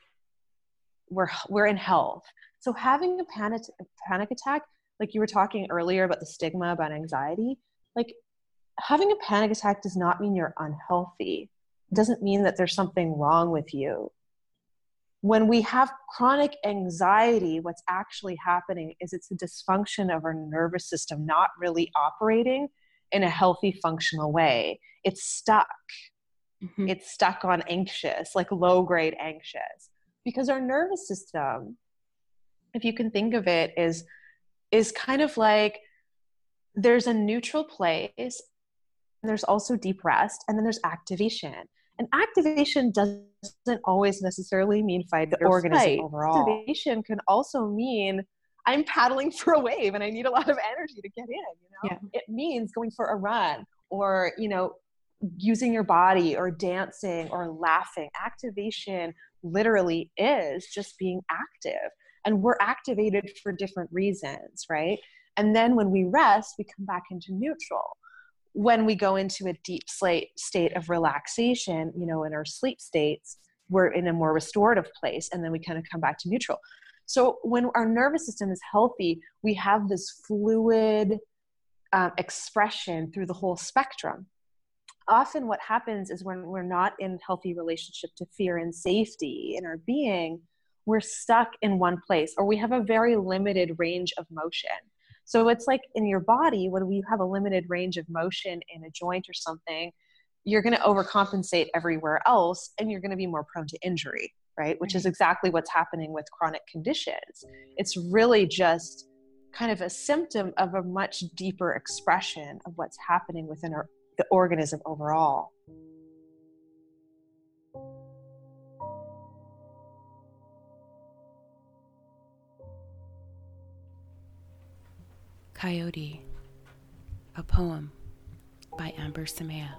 we're in health. So having a panic attack, like you were talking earlier about the stigma about anxiety, like having a panic attack does not mean you're unhealthy. It doesn't mean that there's something wrong with you. When we have chronic anxiety, what's actually happening is it's a dysfunction of our nervous system not really operating in a healthy, functional way. It's stuck. It's stuck on anxious, like low-grade anxious. Because our nervous system, if you can think of it, is kind of like there's a neutral place, and there's also deep rest, and then there's activation. And activation doesn't always necessarily mean fight the organism overall. Activation can also mean I'm paddling for a wave and I need a lot of energy to get in, Yeah. It means going for a run or, using your body or dancing or laughing. Activation literally is just being active. And we're activated for different reasons, right? And then when we rest, we come back into neutral. When we go into a deep state of relaxation, in our sleep states, we're in a more restorative place, and then we kind of come back to neutral. So when our nervous system is healthy, we have this fluid expression through the whole spectrum. Often what happens is when we're not in healthy relationship to fear and safety in our being, we're stuck in one place, or we have a very limited range of motion. So it's like in your body, when we have a limited range of motion in a joint or something, you're going to overcompensate everywhere else and you're going to be more prone to injury, right? Which is exactly what's happening with chronic conditions. It's really just kind of a symptom of a much deeper expression of what's happening within the organism overall. Coyote, a poem by Amber Samaya.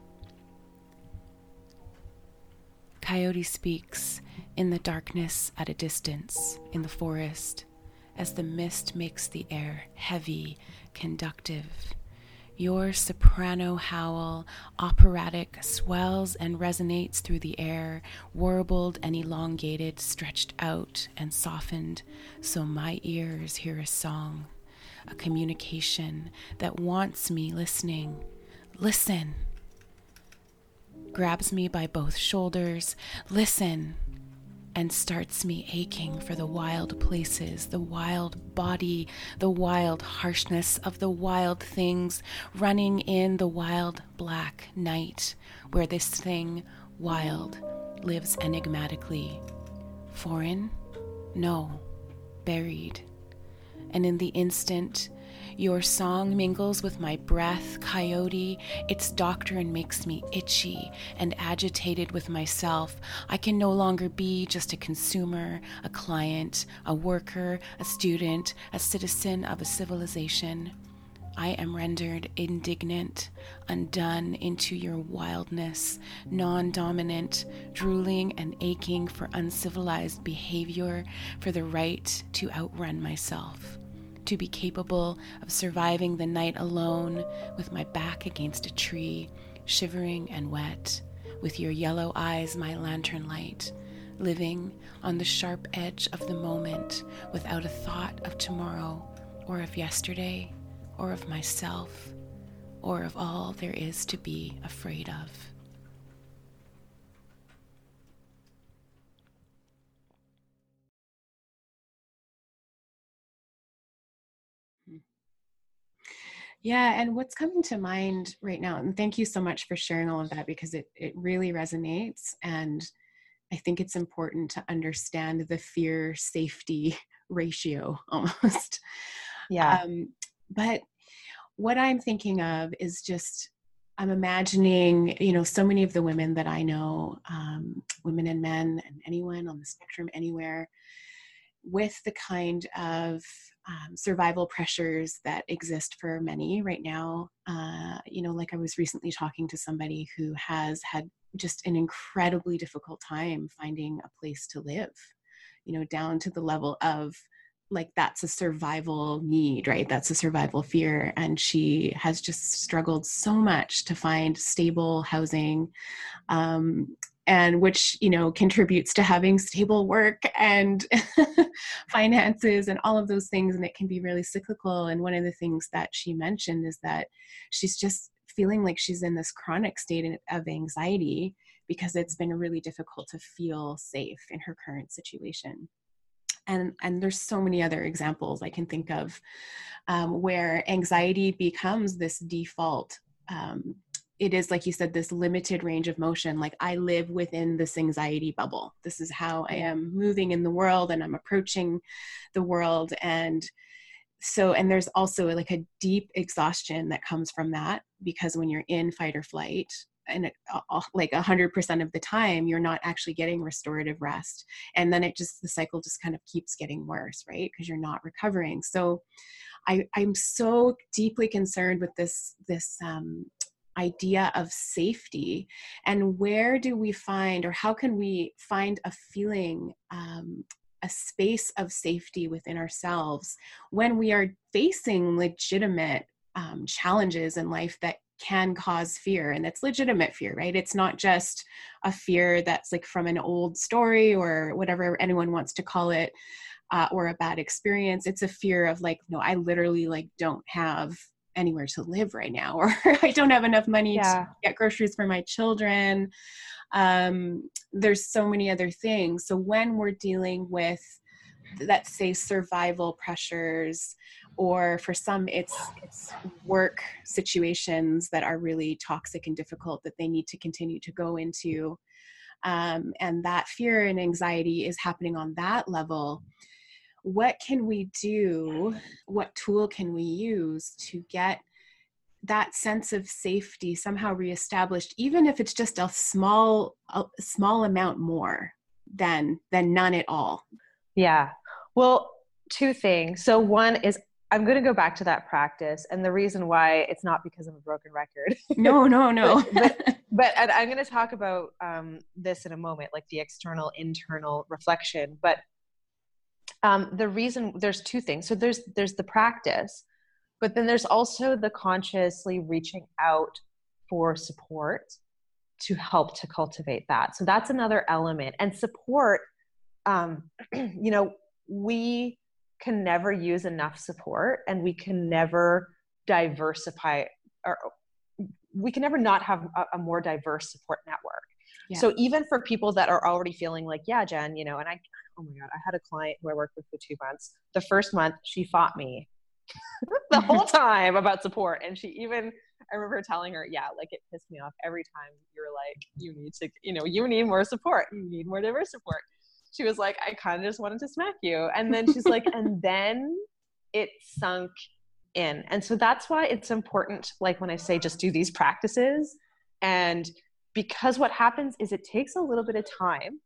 Coyote speaks in the darkness at a distance in the forest as the mist makes the air heavy, conductive. Your soprano howl, operatic, swells and resonates through the air, warbled and elongated, stretched out and softened, so my ears hear a song. A communication that wants me listening. Listen. Grabs me by both shoulders. Listen. And starts me aching for the wild places, the wild body, the wild harshness of the wild things running in the wild black night where this thing, wild, lives enigmatically. Foreign? No. Buried. And in the instant, Your song mingles with my breath, coyote. Its doctrine makes me itchy and agitated with myself. I can no longer be just a consumer, a client, a worker, a student, a citizen of a civilization. I am rendered indignant, undone into your wildness, non-dominant, drooling and aching for uncivilized behavior, for the right to outrun myself, to be capable of surviving the night alone with my back against a tree, shivering and wet, with your yellow eyes my lantern light, living on the sharp edge of the moment without a thought of tomorrow or of yesterday, or of myself, or of all there is to be afraid of. Yeah, and what's coming to mind right now, and thank you so much for sharing all of that, because it really resonates, and I think it's important to understand the fear-safety ratio almost. Yeah. But what I'm thinking of is just, I'm imagining, so many of the women that I know, women and men and anyone on the spectrum anywhere, with the kind of survival pressures that exist for many right now. Like I was recently talking to somebody who has had just an incredibly difficult time finding a place to live, down to the level of, like, that's a survival need, right? That's a survival fear. And she has just struggled so much to find stable housing, and which, contributes to having stable work and finances and all of those things. And it can be really cyclical. And one of the things that she mentioned is that she's just feeling like she's in this chronic state of anxiety because it's been really difficult to feel safe in her current situation. And there's so many other examples I can think of, where anxiety becomes this default. It is, like you said, this limited range of motion. Like, I live within this anxiety bubble. This is how I am moving in the world, and I'm approaching the world. And there's also like a deep exhaustion that comes from that, because when you're in fight or flight, and like 100% of the time, you're not actually getting restorative rest. And then the cycle just kind of keeps getting worse, right? Because you're not recovering. So I'm so deeply concerned with this idea of safety, and where do we find, or how can we find a feeling, a space of safety within ourselves when we are facing legitimate challenges in life that can cause fear. And it's legitimate fear, right? It's not just a fear that's like from an old story or whatever anyone wants to call it, or a bad experience. It's a fear of like, no, I literally like don't have anywhere to live right now, or I don't have enough money to get groceries for my children. There's so many other things. So when we're dealing with, let's say, survival pressures, or for some it's work situations that are really toxic and difficult that they need to continue to go into, and that fear and anxiety is happening on that level, what can we do? What tool can we use to get that sense of safety somehow reestablished, even if it's just a small amount more than none at all? Yeah. Well, two things. So one is, I'm going to go back to that practice, and the reason why, it's not because I'm a broken record. No. but I'm going to talk about this in a moment, like the external, internal reflection. But the reason, there's two things. So there's the practice, but then there's also the consciously reaching out for support to help to cultivate that. So that's another element. And support, we can never use enough support, and we can never diversify, or we can never not have a more diverse support network. Yeah. So even for people that are already feeling like, yeah, Jen, and oh my God, I had a client who I worked with for 2 months. The first month she fought me the whole time about support. And I remember telling her, yeah, like, it pissed me off every time you're like, you need more support. You need more diverse support. She was like, I kind of just wanted to smack you. And then she's like, and then it sunk in. And so that's why it's important, like when I say just do these practices, and because what happens is it takes a little bit of time,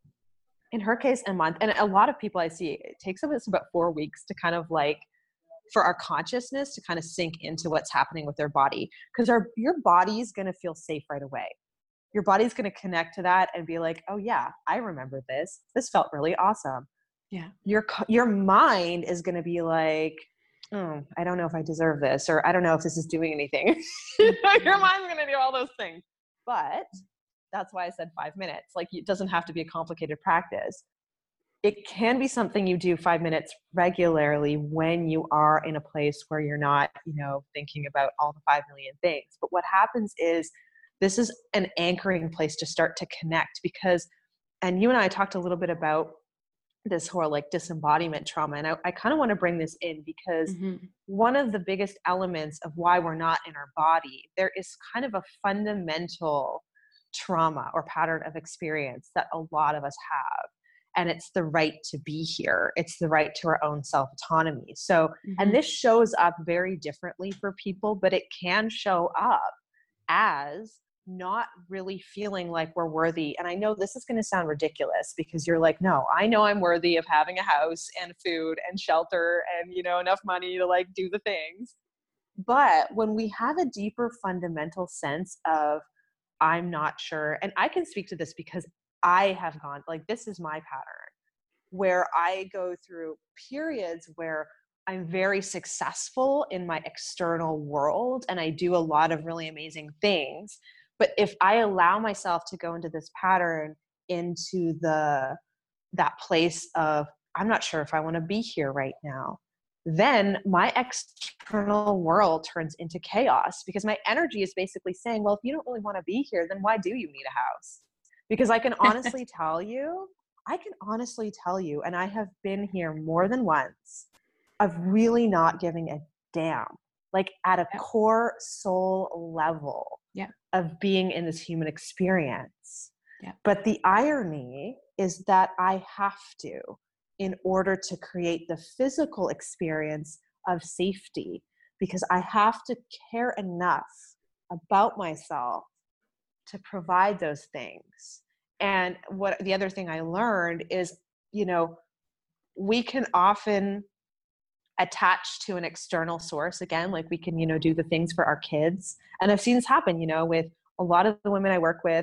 in her case a month, and a lot of people I see, it takes us about 4 weeks to kind of like, for our consciousness to kind of sink into what's happening with their body. Because your body's going to feel safe right away. Your body's going to connect to that and be like, oh yeah, I remember this. This felt really awesome. Yeah. Your mind is going to be like, oh, I don't know if I deserve this, or I don't know if this is doing anything. Your mind's going to do all those things. But that's why I said 5 minutes. Like, it doesn't have to be a complicated practice. It can be something you do 5 minutes regularly when you are in a place where you're not, thinking about all the 5 million things. But what happens is this is an anchoring place to start to connect, because, and you and I talked a little bit about this whole like disembodiment trauma. And I kind of want to bring this in because one of the biggest elements of why we're not in our body, there is kind of a fundamental trauma or pattern of experience that a lot of us have. And it's the right to be here. It's the right to our own self-autonomy. So, and this shows up very differently for people, but it can show up as not really feeling like we're worthy. And I know this is going to sound ridiculous because you're like, no, I know I'm worthy of having a house and food and shelter and, enough money to like do the things. But when we have a deeper fundamental sense of, I'm not sure, and I can speak to this because I have gone, like, this is my pattern where I go through periods where I'm very successful in my external world and I do a lot of really amazing things. But if I allow myself to go into this pattern, into that place of, I'm not sure if I want to be here right now, then my external world turns into chaos, because my energy is basically saying, well, if you don't really want to be here, then why do you need a house? Because I can honestly tell you, and I have been here more than once, of really not giving a damn, like at a core soul level of being in this human experience. But the irony is that I have to, in order to create the physical experience of safety, because I have to care enough about myself to provide those things. And what the other thing I learned is, we can often attach to an external source again, like we can, do the things for our kids. And I've seen this happen, with a lot of the women I work with.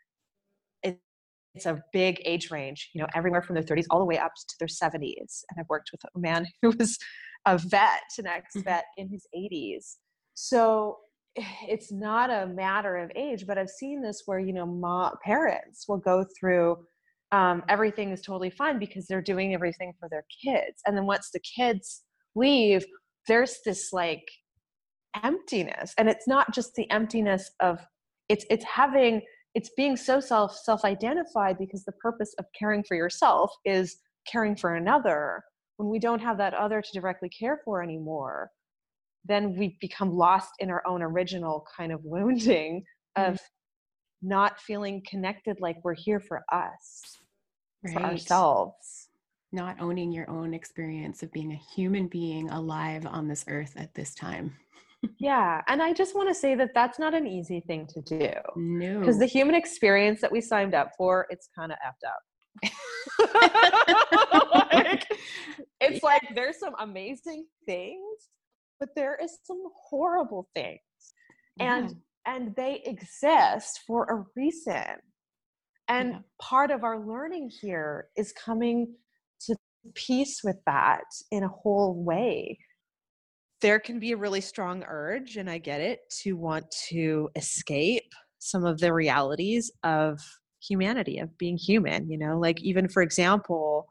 It's a big age range, everywhere from their 30s all the way up to their 70s. And I've worked with a man who was a vet, an ex-vet in his 80s. So it's not a matter of age, but I've seen this where, parents will go through, everything is totally fine because they're doing everything for their kids. And then once the kids leave, there's this like emptiness. And it's not just the emptiness of, it's being so self-identified, because the purpose of caring for yourself is caring for another. When we don't have that other to directly care for anymore, then we become lost in our own original kind of wounding of not feeling connected, like we're here for us, for ourselves. Not owning your own experience of being a human being alive on this earth at this time. Yeah. And I just want to say that that's not an easy thing to do. No. Because the human experience that we signed up for, it's kind of effed up. It's like there's some amazing things, but there is some horrible things. And they exist for a reason. And part of our learning here is coming to peace with that in a whole way. There can be a really strong urge, and I get it, to want to escape some of the realities of humanity, of being human, like even, for example,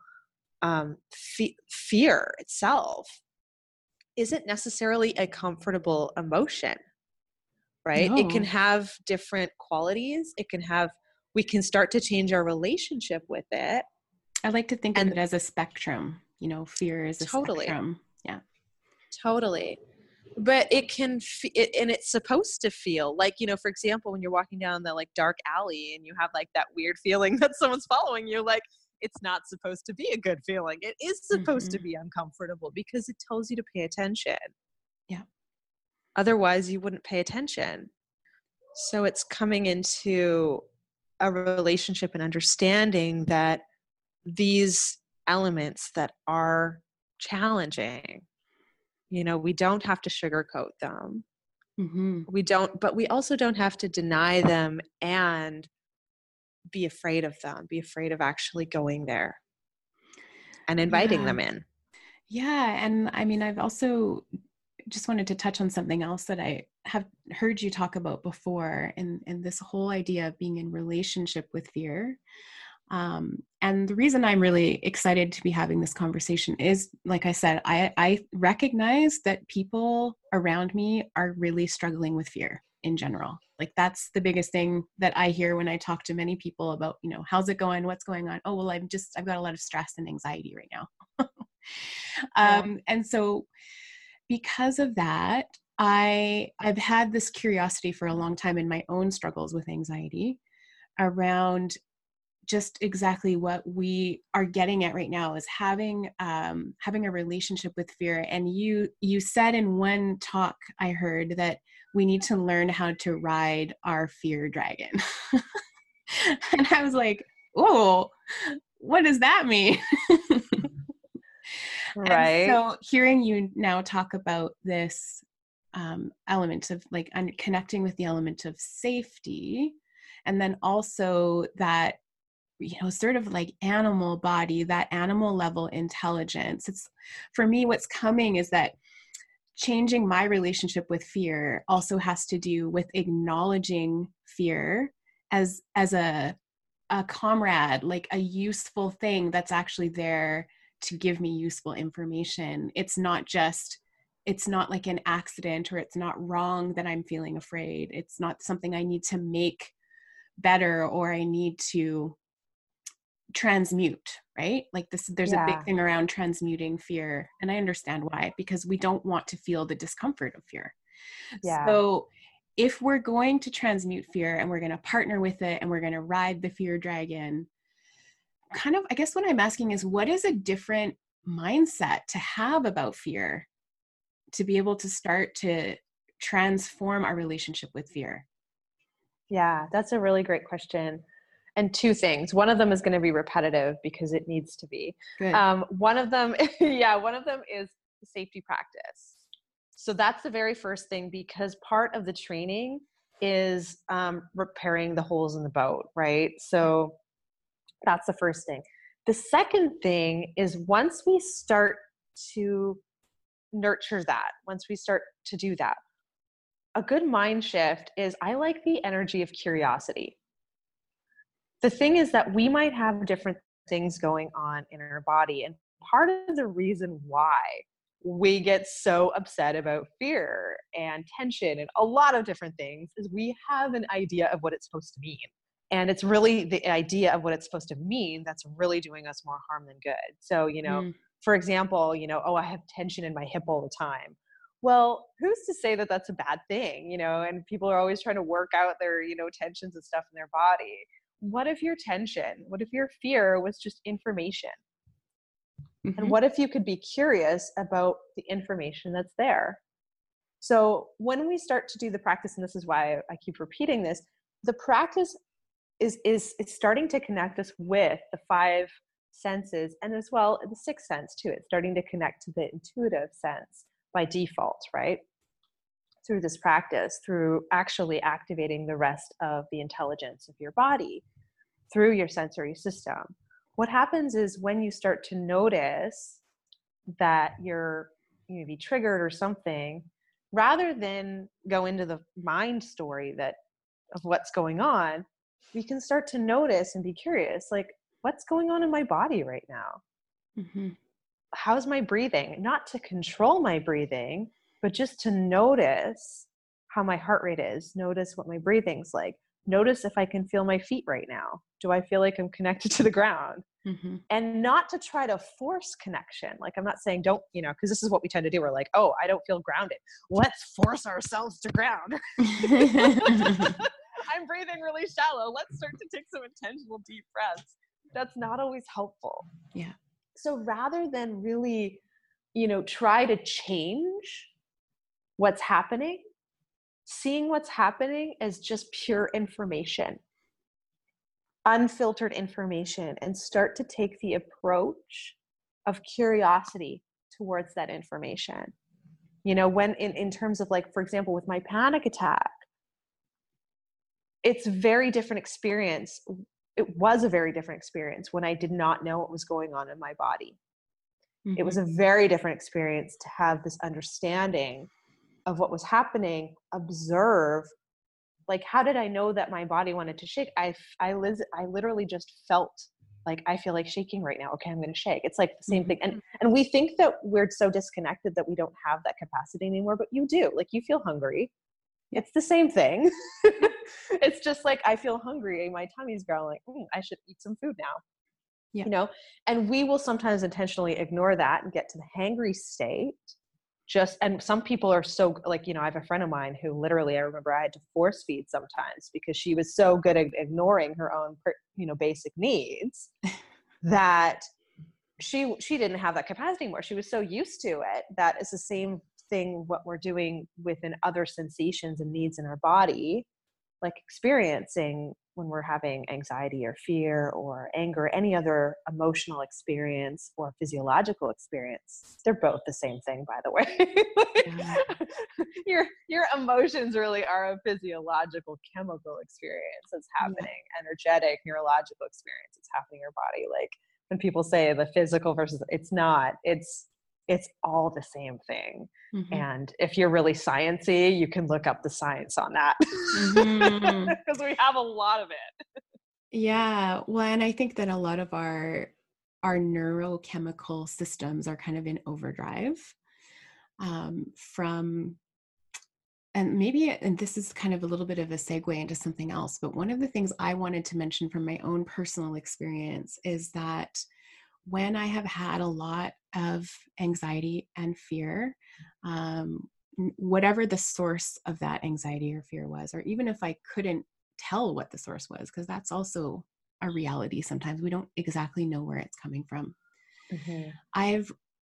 fear itself isn't necessarily a comfortable emotion, right? No. It can have different qualities. We can start to change our relationship with it. I like to think of it as a spectrum, fear is a spectrum. Yeah. Totally. But it can, and it's supposed to feel like, for example, when you're walking down the like dark alley and you have like that weird feeling that someone's following you, like it's not supposed to be a good feeling. It is supposed to be uncomfortable because it tells you to pay attention. Yeah. Otherwise, you wouldn't pay attention. So it's coming into a relationship and understanding that these elements that are challenging, we don't have to sugarcoat them. Mm-hmm. But we also don't have to deny them and be afraid of them, be afraid of actually going there and inviting them in. Yeah. And I mean, I've also just wanted to touch on something else that I have heard you talk about before, and this whole idea of being in relationship with fear. And the reason I'm really excited to be having this conversation is, like I said, I recognize that people around me are really struggling with fear in general. Like that's the biggest thing that I hear when I talk to many people about, how's it going? What's going on? Oh, well, I've got a lot of stress and anxiety right now. And so because of that, I've had this curiosity for a long time in my own struggles with anxiety around just exactly what we are getting at right now is having a relationship with fear. And you said in one talk I heard that we need to learn how to ride our fear dragon. And I was like, oh, what does that mean? Right. And so hearing you now talk about this element of like connecting with the element of safety, and then also that, sort of like animal body, that animal level intelligence. It's, for me, what's coming is that changing my relationship with fear also has to do with acknowledging fear as a comrade, like a useful thing that's actually there to give me useful information. It's not like an accident, or it's not wrong that I'm feeling afraid. It's not something I need to make better, or I need to transmute, right? Like this, there's a big thing around transmuting fear. And I understand why, because we don't want to feel the discomfort of fear. Yeah. So if we're going to transmute fear and we're going to partner with it and we're going to ride the fear dragon, kind of, I guess what I'm asking is, what is a different mindset to have about fear to be able to start to transform our relationship with fear? Yeah, that's a really great question. And two things. One of them is going to be repetitive because it needs to be. Good. One of them is safety practice. So that's the very first thing, because part of the training is repairing the holes in the boat, right? So that's the first thing. The second thing is, once we start to nurture that, once we start to do that, a good mind shift is, I like the energy of curiosity. The thing is that we might have different things going on in our body. And part of the reason why we get so upset about fear and tension and a lot of different things is we have an idea of what it's supposed to mean. And it's really the idea of what it's supposed to mean that's really doing us more harm than good. So, for example, oh, I have tension in my hip all the time. Well, who's to say that that's a bad thing, and people are always trying to work out their, tensions and stuff in their body. What if your tension, what if your fear was just information? Mm-hmm. And what if you could be curious about the information that's there? So when we start to do the practice, and this is why I keep repeating this, the practice is starting to connect us with the five senses, and as well the sixth sense too. It's starting to connect to the intuitive sense by default, right? Through this practice, through actually activating the rest of the intelligence of your body through your sensory system. What happens is, when you start to notice that you're maybe triggered or something, rather than go into the mind story of what's going on, we can start to notice and be curious, like, what's going on in my body right now? Mm-hmm. How's my breathing? Not to control my breathing, but just to notice how my heart rate is. Notice what my breathing's like. Notice if I can feel my feet right now. Do I feel like I'm connected to the ground? Mm-hmm. And not to try to force connection. Like, I'm not saying don't, because this is what we tend to do. We're like, oh, I don't feel grounded. Let's force ourselves to ground. I'm breathing really shallow. Let's start to take some intentional deep breaths. That's not always helpful. Yeah. So rather than really, try to change what's happening, seeing what's happening as just pure information, unfiltered information, and start to take the approach of curiosity towards that information. You know, when in terms of like, for example, with my panic attack, it's a very different experience. It was a very different experience when I did not know what was going on in my body. It was a very different experience to have this understanding of what was happening, observe, like, how did I know that my body wanted to shake? I literally just felt like, I feel like shaking right now. Okay, I'm going to shake. It's like the same thing. And we think that we're so disconnected that we don't have that capacity anymore, but you do. Like, you feel hungry. It's the same thing. It's just like, I feel hungry. My tummy's growling. I should eat some food now. Yeah. You know, and we will sometimes intentionally ignore that and get to the hangry state. And some people are so, like, you know, I have a friend of mine who literally, I remember I had to force feed sometimes because she was so good at ignoring her own, you know, basic needs that she didn't have that capacity anymore. She was so used to it. That is the same thing what we're doing within other sensations and needs in our body, like experiencing when we're having anxiety or fear or anger, any other emotional experience or physiological experience. They're both the same thing, by the way. Your emotions really are a physiological, chemical experience that's happening, energetic, neurological experience that's happening in your body. Like, when people say the physical versus, it's not, it's all the same thing. And if you're really sciencey, you can look up the science on that because we have a lot of it. Yeah. Well, and I think that a lot of our neurochemical systems are kind of in overdrive and this is kind of a little bit of a segue into something else, but one of the things I wanted to mention from my own personal experience is that when I have had a lot of anxiety and fear, whatever the source of that anxiety or fear was, or even if I couldn't tell what the source was, because that's also a reality. Sometimes we don't exactly know where it's coming from. I've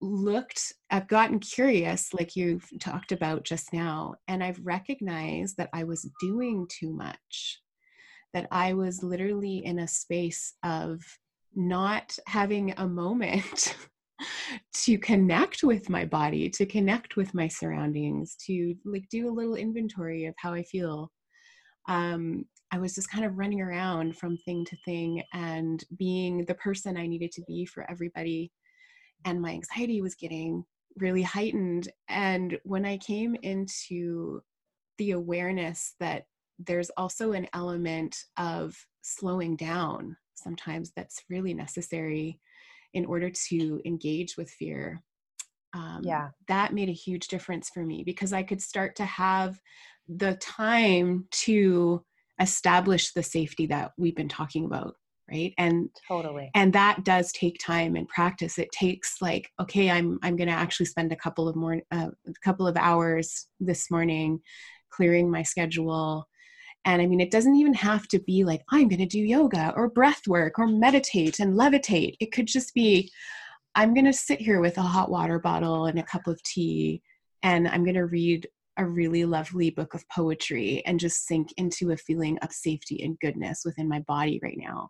gotten curious, like you've talked about just now, and I've recognized that I was doing too much, that I was literally in a space of not having a moment to connect with my body, to connect with my surroundings, to like do a little inventory of how I feel. I was just kind of running around from thing to thing and being the person I needed to be for everybody. And my anxiety was getting really heightened. And when I came into the awareness that there's also an element of slowing down sometimes that's really necessary in order to engage with fear. That made a huge difference for me because I could start to have the time to establish the safety that we've been talking about, right? And totally. And that does take time and practice. It takes like, okay, I'm going to actually spend a couple of hours this morning clearing my schedule. And I mean, it doesn't even have to be like, I'm going to do yoga or breath work or meditate and levitate. It could just be, I'm going to sit here with a hot water bottle and a cup of tea, and I'm going to read a really lovely book of poetry and just sink into a feeling of safety and goodness within my body right now.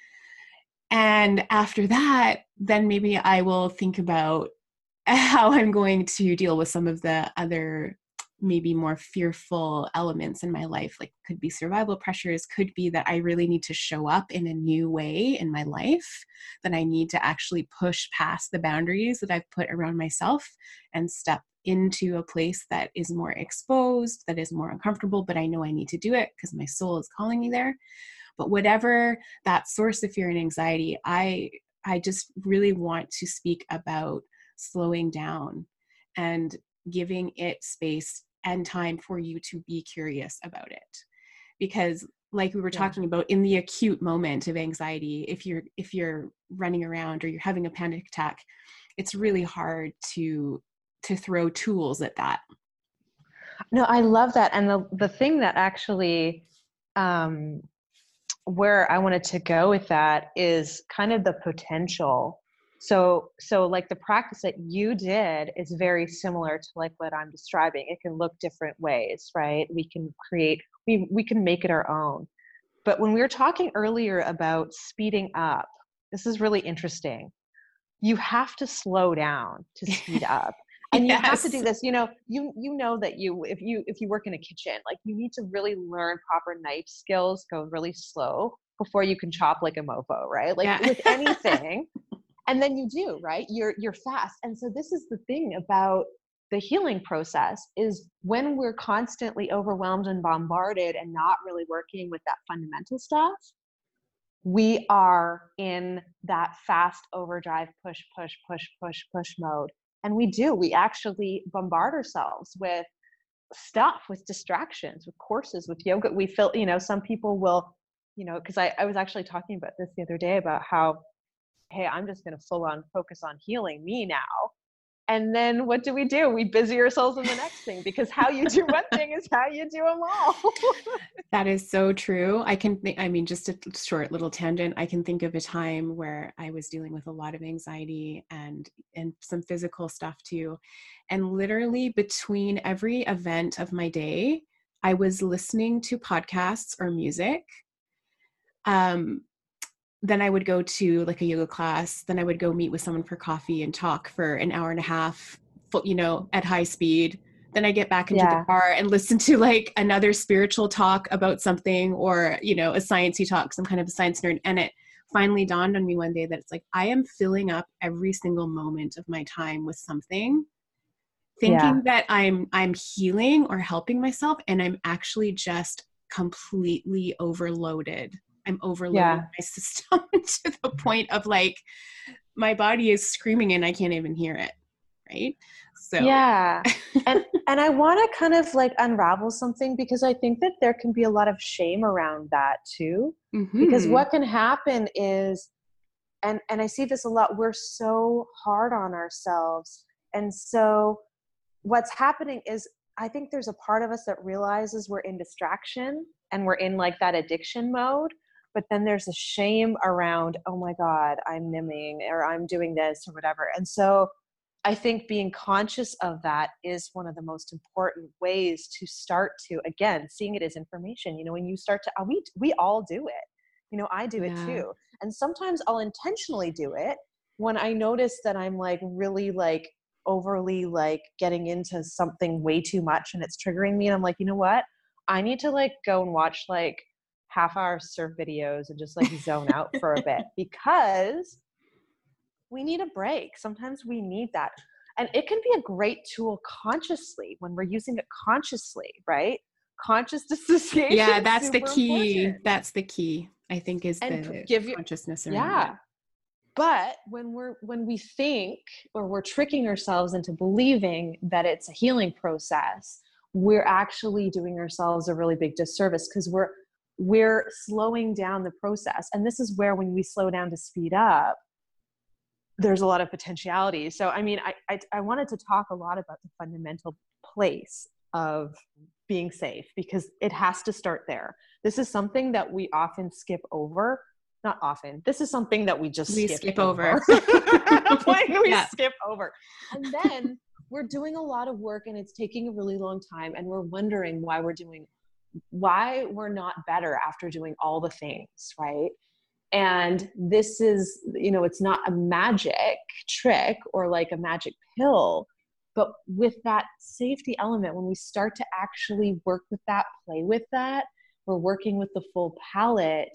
And after that, then maybe I will think about how I'm going to deal with some of the other maybe more fearful elements in my life, like could be survival pressures, could be that I really need to show up in a new way in my life, that I need to actually push past the boundaries that I've put around myself and step into a place that is more exposed, that is more uncomfortable, but I know I need to do it because my soul is calling me there. But whatever that source of fear and anxiety, I just really want to speak about slowing down and giving it space and time for you to be curious about it. Because like we were talking about, in the acute moment of anxiety, if you're running around or you're having a panic attack, it's really hard to throw tools at that. No, I love that. And the thing that actually where I wanted to go with that is kind of the potential So like the practice that you did is very similar to like what I'm describing. It can look different ways, right? We can make it our own. But when we were talking earlier about speeding up, this is really interesting. You have to slow down to speed up. And you have to do this, you know that if you work in a kitchen, like you need to really learn proper knife skills, go really slow before you can chop like a mofo, right? Like with anything. And then you do, right? You're fast. And so this is the thing about the healing process is when we're constantly overwhelmed and bombarded and not really working with that fundamental stuff, we are in that fast overdrive, push mode. And we actually bombard ourselves with stuff, with distractions, with courses, with yoga. We feel, some people will, because I was actually talking about this the other day about how, hey, I'm just going to full on focus on healing me now. And then what do? We busy ourselves in the next thing, because how you do one thing is how you do them all. That is so true. Just a short little tangent. I can think of a time where I was dealing with a lot of anxiety and some physical stuff too. And literally between every event of my day, I was listening to podcasts or music. Then I would go to like a yoga class. Then I would go meet with someone for coffee and talk for an hour and a half, at high speed. Then I get back into the car and listen to like another spiritual talk about something, or, a sciencey talk, some kind of a science nerd. And it finally dawned on me one day that it's like, I am filling up every single moment of my time with something, thinking that I'm healing or helping myself. And I'm actually just completely overloaded. I'm overloading my system to the point of like, my body is screaming and I can't even hear it. Right. So, And I want to kind of like unravel something, because I think that there can be a lot of shame around that too, because what can happen is, and I see this a lot, we're so hard on ourselves. And so what's happening is, I think there's a part of us that realizes we're in distraction and we're in like that addiction mode. But then there's a shame around, oh my God, I'm nimming, or I'm doing this or whatever. And so I think being conscious of that is one of the most important ways to start to, again, seeing it as information. When you start to, we all do it. I do it too. And sometimes I'll intentionally do it when I notice that I'm like really like overly like getting into something way too much and it's triggering me. And I'm like, you know what? I need to like go and watch like half-hour surf videos and just like zone out for a bit, because we need a break. Sometimes we need that. And it can be a great tool consciously when we're using it consciously, right? Conscious dissociation. Yeah, that's the key. Important. That's the key, I think, is the consciousness around it. But when we think, or we're tricking ourselves into believing that it's a healing process, we're actually doing ourselves a really big disservice, because we're slowing down the process. And this is where, when we slow down to speed up, there's a lot of potentiality. So, I mean, I wanted to talk a lot about the fundamental place of being safe, because it has to start there. This is something that we often skip over. Not often. This is something that we skip over. Skip over. And then we're doing a lot of work and it's taking a really long time, and we're wondering why we're not better after doing all the things, right? And this is, it's not a magic trick or like a magic pill, but with that safety element, when we start to actually work with that, play with that, we're working with the full palette,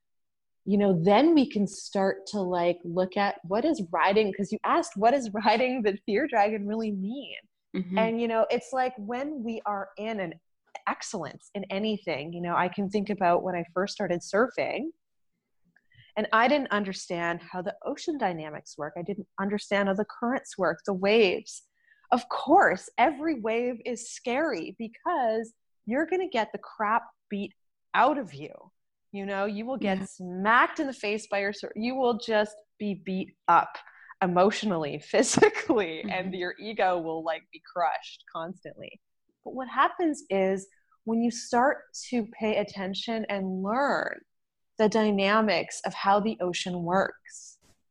then we can start to like look at what is riding, because you asked, what does riding the fear dragon really mean? Mm-hmm. And, it's like when we are in an excellence in anything, I can think about when I first started surfing, and I didn't understand how the ocean dynamics work. I didn't understand how the currents work, the waves. Of course, every wave is scary, because you're going to get the crap beat out of you. You will get smacked in the face by you will just be beat up emotionally, physically, and your ego will like be crushed constantly. But what happens is, when you start to pay attention and learn the dynamics of how the ocean works,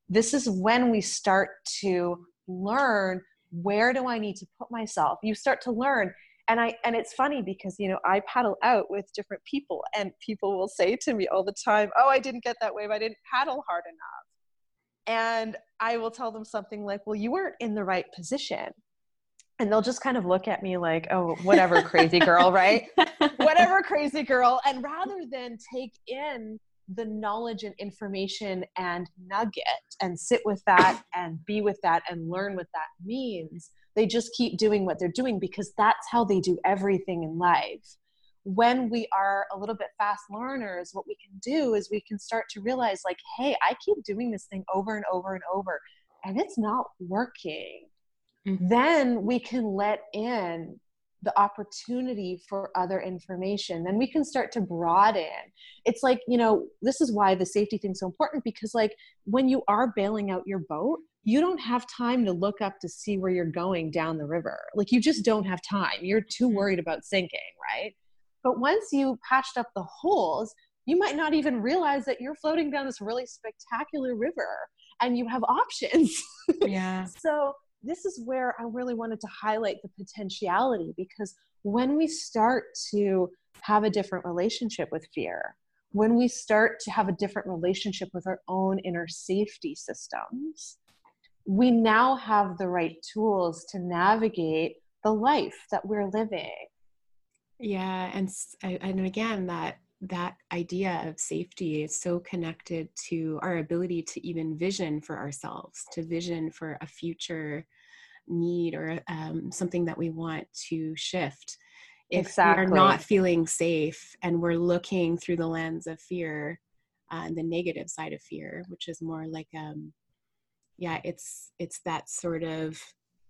this is when we start to learn, where do I need to put myself? You start to learn. And it's funny because, you know, I paddle out with different people, and people will say to me all the time, oh, I didn't get that wave. I didn't paddle hard enough. And I will tell them something like, well, you weren't in the right position. And they'll just kind of look at me like, oh, whatever, crazy girl, right? Whatever, crazy girl. And rather than take in the knowledge and information and nugget and sit with that and be with that and learn what that means, they just keep doing what they're doing because that's how they do everything in life. When we are a little bit fast learners, what we can do is we can start to realize like, hey, I keep doing this thing over and over and over, and it's not working. Mm-hmm. Then we can let in the opportunity for other information. Then we can start to broaden. It's like, you know, this is why the safety thing's so important, because like when you are bailing out your boat, you don't have time to look up to see where you're going down the river. Like you just don't have time. You're too worried about sinking, right? But once you patched up the holes, you might not even realize that you're floating down this really spectacular river and you have options. Yeah. So this is where I really wanted to highlight the potentiality, because when we start to have a different relationship with fear, when we start to have a different relationship with our own inner safety systems, we now have the right tools to navigate the life that we're living. Yeah. And again, that idea of safety is so connected to our ability to even vision for ourselves, to vision for a future need or something that we want to shift. If we are not feeling safe and we're looking through the lens of fear, and the negative side of fear, which is more like, it's that sort of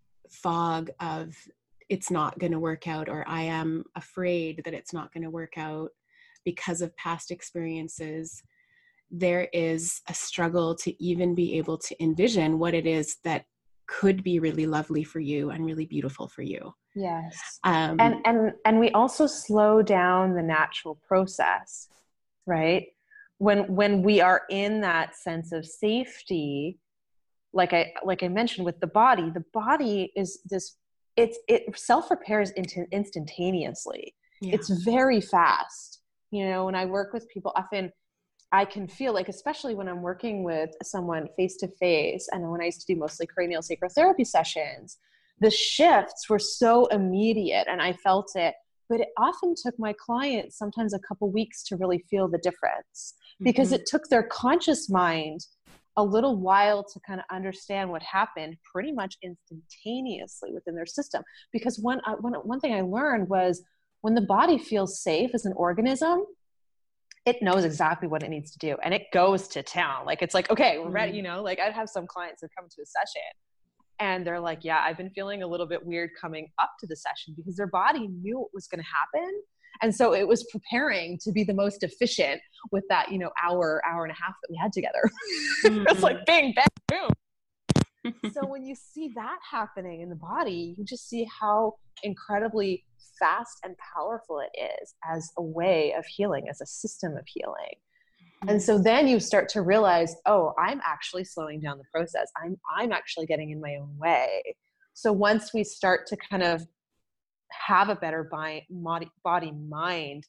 fog of it's not going to work out, or I am afraid that it's not going to work out because of past experiences. There is a struggle to even be able to envision what it is that could be really lovely for you and really beautiful for you. Yes. And we also slow down the natural process, right? When we are in that sense of safety, like I mentioned with the body is this, it self-repairs instantaneously. Yeah. It's very fast. You know, when I work with people, often I can feel like, especially when I'm working with someone face to face, and when I used to do mostly cranial sacral therapy sessions, the shifts were so immediate and I felt it, but it often took my clients sometimes a couple weeks to really feel the difference, because it took their conscious mind a little while to kind of understand what happened pretty much instantaneously within their system. Because one thing I learned was, when the body feels safe as an organism, it knows exactly what it needs to do, and it goes to town. Like, it's like, okay, we're ready. You know, like I'd have some clients that come to a session and they're like, yeah, I've been feeling a little bit weird coming up to the session, because their body knew what was going to happen. And so it was preparing to be the most efficient with that, you know, hour and a half that we had together. It's like bing, bang, boom. So when you see that happening in the body, you just see how incredibly fast and powerful it is as a way of healing, as a system of healing. And so then you start to realize, oh, I'm actually slowing down the process. I'm actually getting in my own way. So once we start to kind of have a better body-mind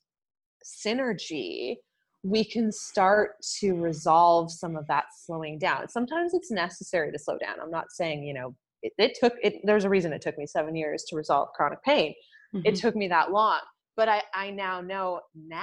synergy, we can start to resolve some of that slowing down. Sometimes it's necessary to slow down. I'm not saying, you know, there's a reason it took me 7 years to resolve chronic pain. It took me that long, but I now know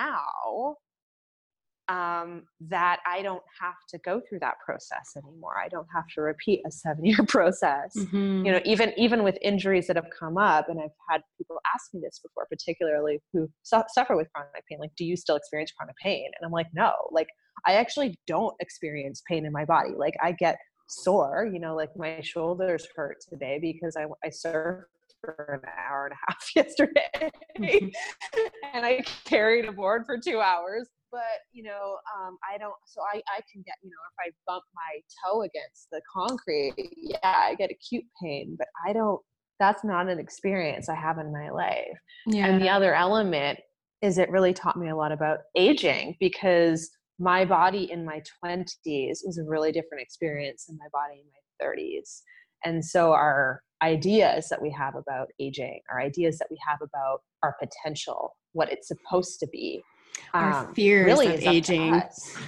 that I don't have to go through that process anymore. I don't have to repeat a 7-year process. You know, even with injuries that have come up, and I've had people ask me this before, particularly who suffer with chronic pain, like, do you still experience chronic pain? And I'm like, no, like I actually don't experience pain in my body. Like I get sore, you know, like my shoulders hurt today because I surfed for an hour and a half yesterday and I carried a board for 2 hours. But, you know, I can get, you know, if I bump my toe against the concrete, yeah, I get acute pain, but that's not an experience I have in my life. Yeah. And the other element is it really taught me a lot about aging, because my body in my 20s was a really different experience than my body in my 30s. And so our ideas that we have about aging, our ideas that we have about our potential, what it's supposed to be, our fears really of is aging. up to us.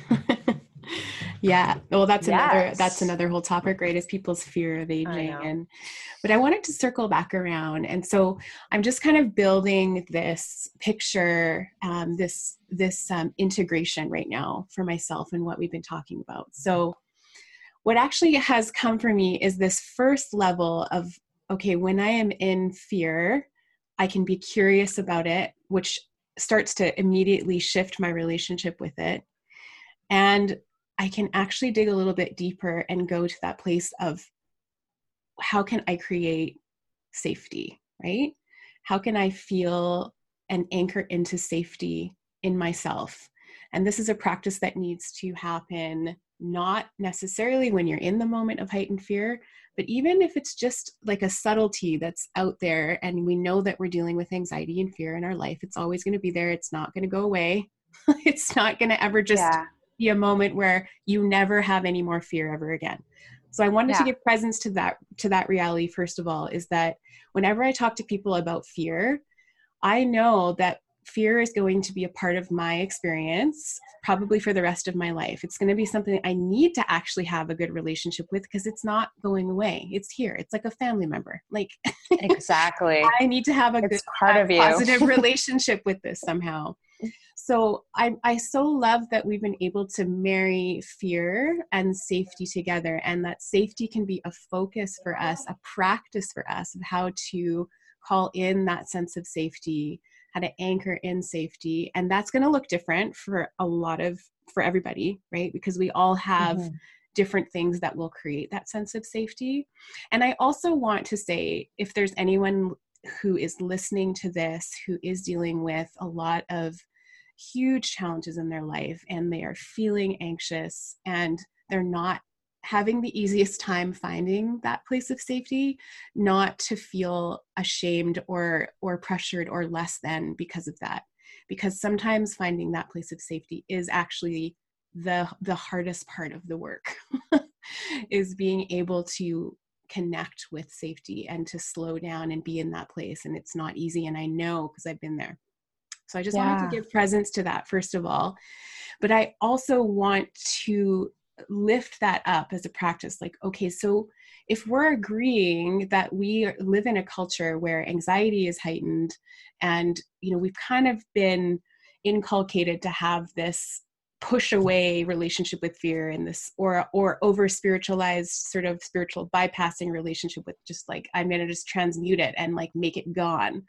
Yeah. Well, that's Yes. another whole topic, right? Is people's fear of aging. But I wanted to circle back around. And so I'm just kind of building this picture, this integration right now for myself and what we've been talking about. So what actually has come for me is this first level of, okay, when I am in fear, I can be curious about it, which starts to immediately shift my relationship with it. And I can actually dig a little bit deeper and go to that place of, how can I create safety, right? How can I feel and anchor into safety in myself? And this is a practice that needs to happen not necessarily when you're in the moment of heightened fear, but even if it's just like a subtlety that's out there, and we know that we're dealing with anxiety and fear in our life, it's always going to be there. It's not going to go away. It's not going to ever just be a moment where you never have any more fear ever again. So I wanted to give presence to that reality. First of all, is that whenever I talk to people about fear, I know that fear is going to be a part of my experience, probably for the rest of my life. It's going to be something I need to actually have a good relationship with, because it's not going away. It's here. It's like a family member. Like, exactly. I need to have a good, part of you. positive relationship with this somehow. So I so love that we've been able to marry fear and safety together, and that safety can be a focus for us, a practice for us of how to call in that sense of safety, how to anchor in safety. And that's going to look different for everybody, right? Because we all have different things that will create that sense of safety. And I also want to say, if there's anyone who is listening to this, who is dealing with a lot of huge challenges in their life, and they are feeling anxious, and they're not having the easiest time finding that place of safety, not to feel ashamed or pressured or less than because of that. Because sometimes finding that place of safety is actually the hardest part of the work, is being able to connect with safety and to slow down and be in that place. And it's not easy. And I know, because I've been there. So I just wanted to give presence to that, first of all. But I also want to lift that up as a practice. Like, okay, so if we're agreeing that we live in a culture where anxiety is heightened, and, you know, we've kind of been inculcated to have this push away relationship with fear, and this or over spiritualized sort of spiritual bypassing relationship with just like, I'm going to just transmute it and like make it gone.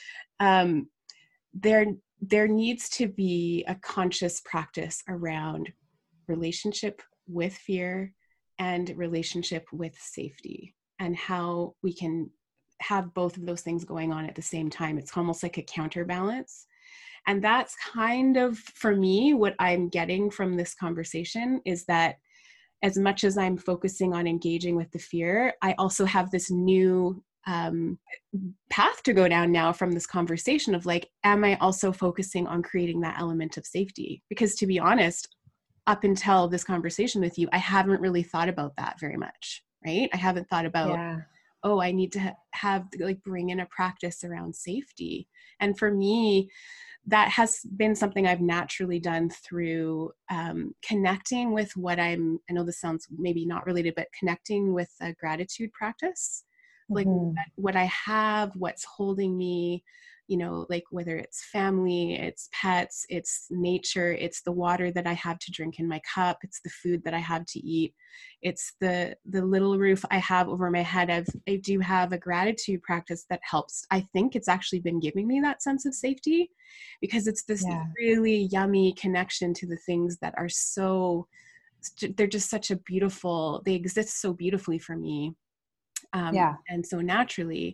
There needs to be a conscious practice around relationship with fear and relationship with safety, and how we can have both of those things going on at the same time. It's almost like a counterbalance. And that's kind of, for me, what I'm getting from this conversation is that as much as I'm focusing on engaging with the fear, I also have this new path to go down now from this conversation of like, am I also focusing on creating that element of safety? Because to be honest, up until this conversation with you, I haven't really thought about that very much, right? I haven't thought about, oh, I need to have like bring in a practice around safety. And for me, that has been something I've naturally done through connecting with what I know this sounds maybe not related, but connecting with a gratitude practice. Like what I have, what's holding me, you know, like whether it's family, it's pets, it's nature, it's the water that I have to drink in my cup, it's the food that I have to eat, it's the little roof I have over my head. I do have a gratitude practice that helps. I think it's actually been giving me that sense of safety, because it's this really yummy connection to the things that are they're just such a beautiful, they exist so beautifully for me. And so naturally,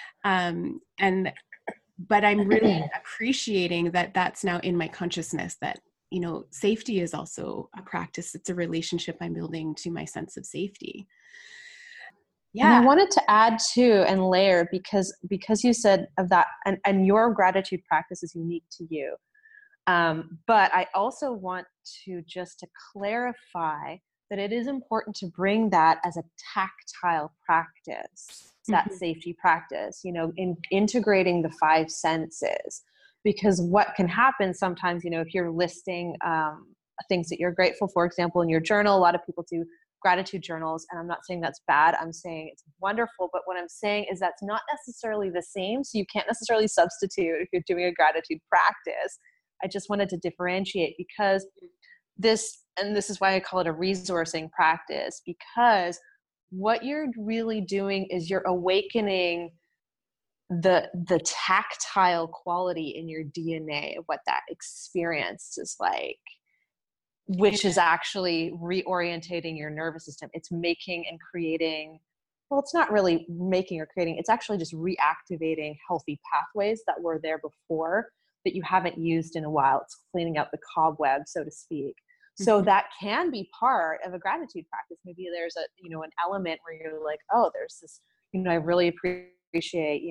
but I'm really appreciating that that's now in my consciousness, that, you know, safety is also a practice. It's a relationship I'm building to my sense of safety. And I wanted to add too, and layer, because you said of that, and your gratitude practice is unique to you. But I also want to clarify that it is important to bring that as a tactile practice, that safety practice, in integrating the five senses. Because what can happen sometimes, if you're listing things that you're grateful for example, in your journal, a lot of people do gratitude journals, and I'm not saying that's bad. I'm saying it's wonderful. But what I'm saying is that's not necessarily the same. So you can't necessarily substitute if you're doing a gratitude practice. I just wanted to differentiate because this is why I call it a resourcing practice, because what you're really doing is you're awakening the tactile quality in your DNA of what that experience is like, which is actually reorientating your nervous system. It's making and creating, well, it's not really making or creating, it's actually just reactivating healthy pathways that were there before that you haven't used in a while. It's cleaning out the cobweb, so to speak. So that can be part of a gratitude practice. Maybe there's an element where you're like, oh, there's this, I really appreciate,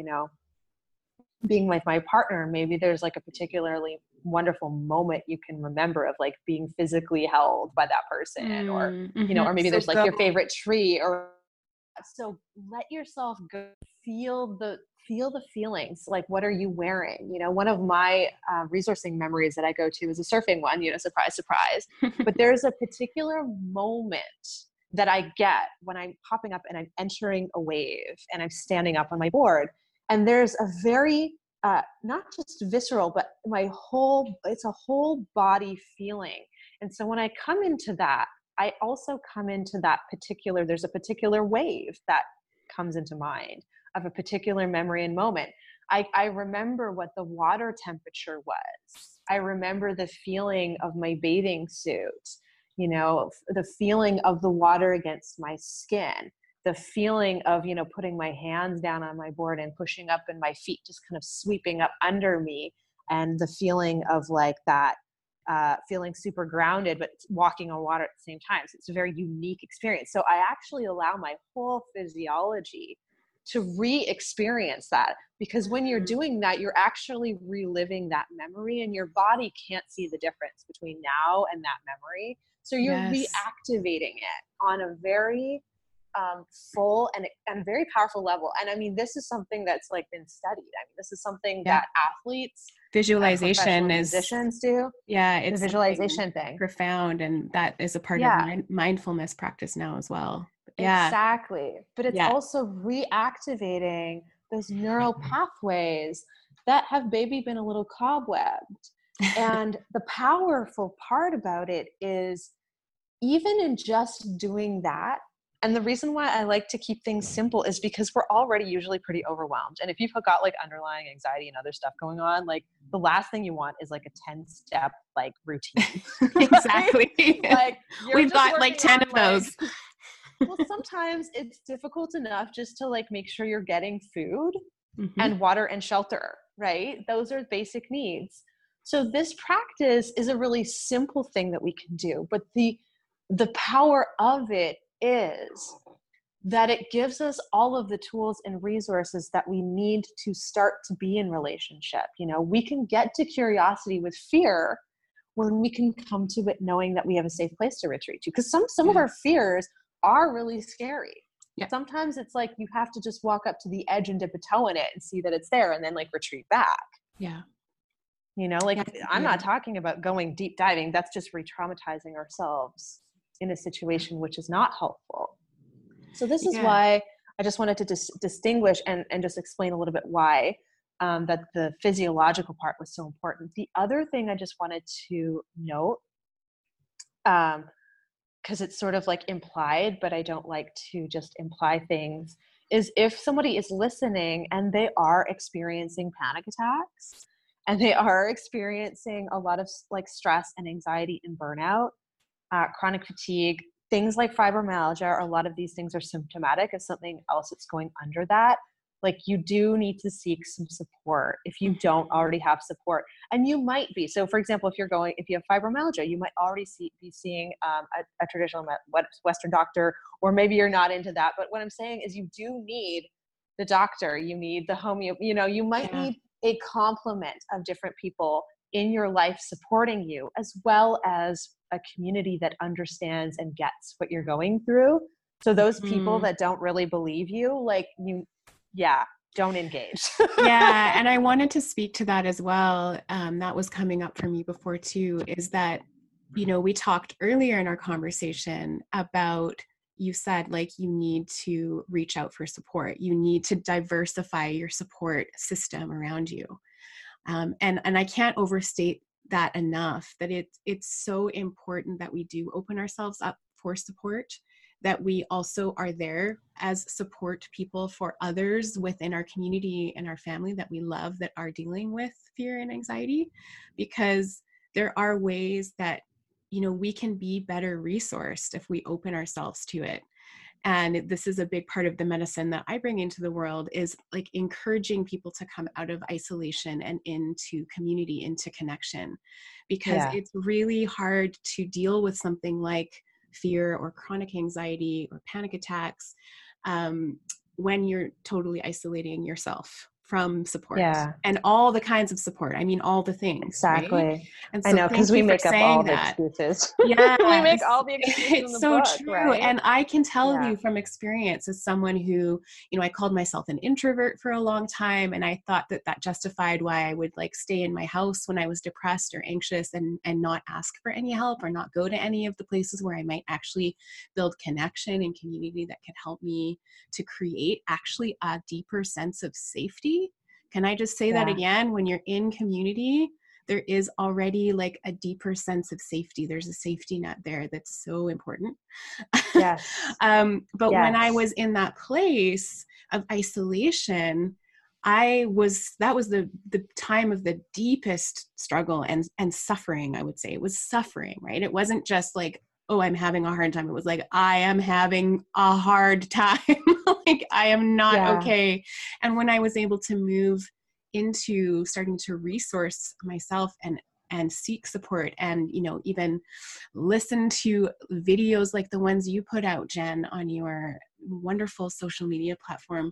being with my partner. Maybe there's like a particularly wonderful moment you can remember of like being physically held by that person, or, or maybe there's like your favorite tree, or so let yourself go feel the feelings. Like, what are you wearing? One of my resourcing memories that I go to is a surfing one, surprise, surprise. But there's a particular moment that I get when I'm popping up and I'm entering a wave and I'm standing up on my board. And there's a very, not just visceral, but it's a whole body feeling. And so when I come into that, I also come into there's a particular wave that comes into mind of a particular memory and moment. I remember what the water temperature was. I remember the feeling of my bathing suit, the feeling of the water against my skin, the feeling of, putting my hands down on my board and pushing up and my feet just kind of sweeping up under me, and the feeling of like that, feeling super grounded, but walking on water at the same time. So it's a very unique experience. So I actually allow my whole physiology to re-experience that, because when you're doing that, you're actually reliving that memory, and your body can't see the difference between now and that memory. So you're reactivating it on a very full and very powerful level. And I mean, this is something that's like been studied. I mean, this is something that athletes, visualization is, musicians do. It's the visualization thing, profound, and that is a part of mindfulness practice now as well. Exactly. But it's also reactivating those neural pathways that have maybe been a little cobwebbed. And the powerful part about it is, even in just doing that, and the reason why I like to keep things simple is because we're already usually pretty overwhelmed. And if you've got like underlying anxiety and other stuff going on, like the last thing you want is like a 10-step like routine. Exactly. Like we've got like 10 of those. Well, sometimes it's difficult enough just to like make sure you're getting food and water and shelter, right? Those are basic needs. So this practice is a really simple thing that we can do, but the power of it is that it gives us all of the tools and resources that we need to start to be in relationship. We can get to curiosity with fear when we can come to it knowing that we have a safe place to retreat to. Because some of our fears are really scary. Sometimes it's like you have to just walk up to the edge and dip a toe in it and see that it's there, and then like retreat back. I'm not talking about going deep diving. That's just re-traumatizing ourselves in a situation which is not helpful. So this is why I just wanted to distinguish and just explain a little bit why that the physiological part was so important. The other thing I just wanted to note, because it's sort of like implied, but I don't like to just imply things, is if somebody is listening and they are experiencing panic attacks and they are experiencing a lot of like stress and anxiety and burnout, chronic fatigue, things like fibromyalgia, or a lot of these things are symptomatic of something else that's going under that. Like, you do need to seek some support if you don't already have support. And you might be. So for example, if you have fibromyalgia, you might already be seeing a traditional Western doctor, or maybe you're not into that. But what I'm saying is, you do need the doctor, you need the homeo, you might need a complement of different people in your life supporting you, as well as a community that understands and gets what you're going through. So those people that don't really believe you, like don't engage. Yeah. And I wanted to speak to that as well. That was coming up for me before too, is that, we talked earlier in our conversation about, you said like, you need to reach out for support. You need to diversify your support system around you. And I can't overstate that enough, that it's so important that we do open ourselves up for support, that we also are there as support people for others within our community and our family that we love that are dealing with fear and anxiety, because there are ways that, we can be better resourced if we open ourselves to it. And this is a big part of the medicine that I bring into the world, is like encouraging people to come out of isolation and into community, into connection, because it's really hard to deal with something like fear or chronic anxiety or panic attacks when you're totally isolating yourself from support and all the kinds of support. I mean, all the things. Exactly. Right? And so I know, because we make up all the excuses. Yeah. We make all the excuses in the It's so book, true. right? And I can tell you from experience, as someone who, I called myself an introvert for a long time. And I thought that justified why I would like stay in my house when I was depressed or anxious and not ask for any help or not go to any of the places where I might actually build connection and community that could help me to create actually a deeper sense of safety. Can I just say that again? When you're in community, there is already like a deeper sense of safety. There's a safety net there that's so important. Yes. But when I was in that place of isolation, that was the time of the deepest struggle and suffering, I would say. It was suffering, right? It wasn't just like, oh, I'm having a hard time. It was like, I am having a hard time. Like, I am not okay. And when I was able to move into starting to resource myself and seek support and, even listen to videos like the ones you put out, Jen, on your wonderful social media platform,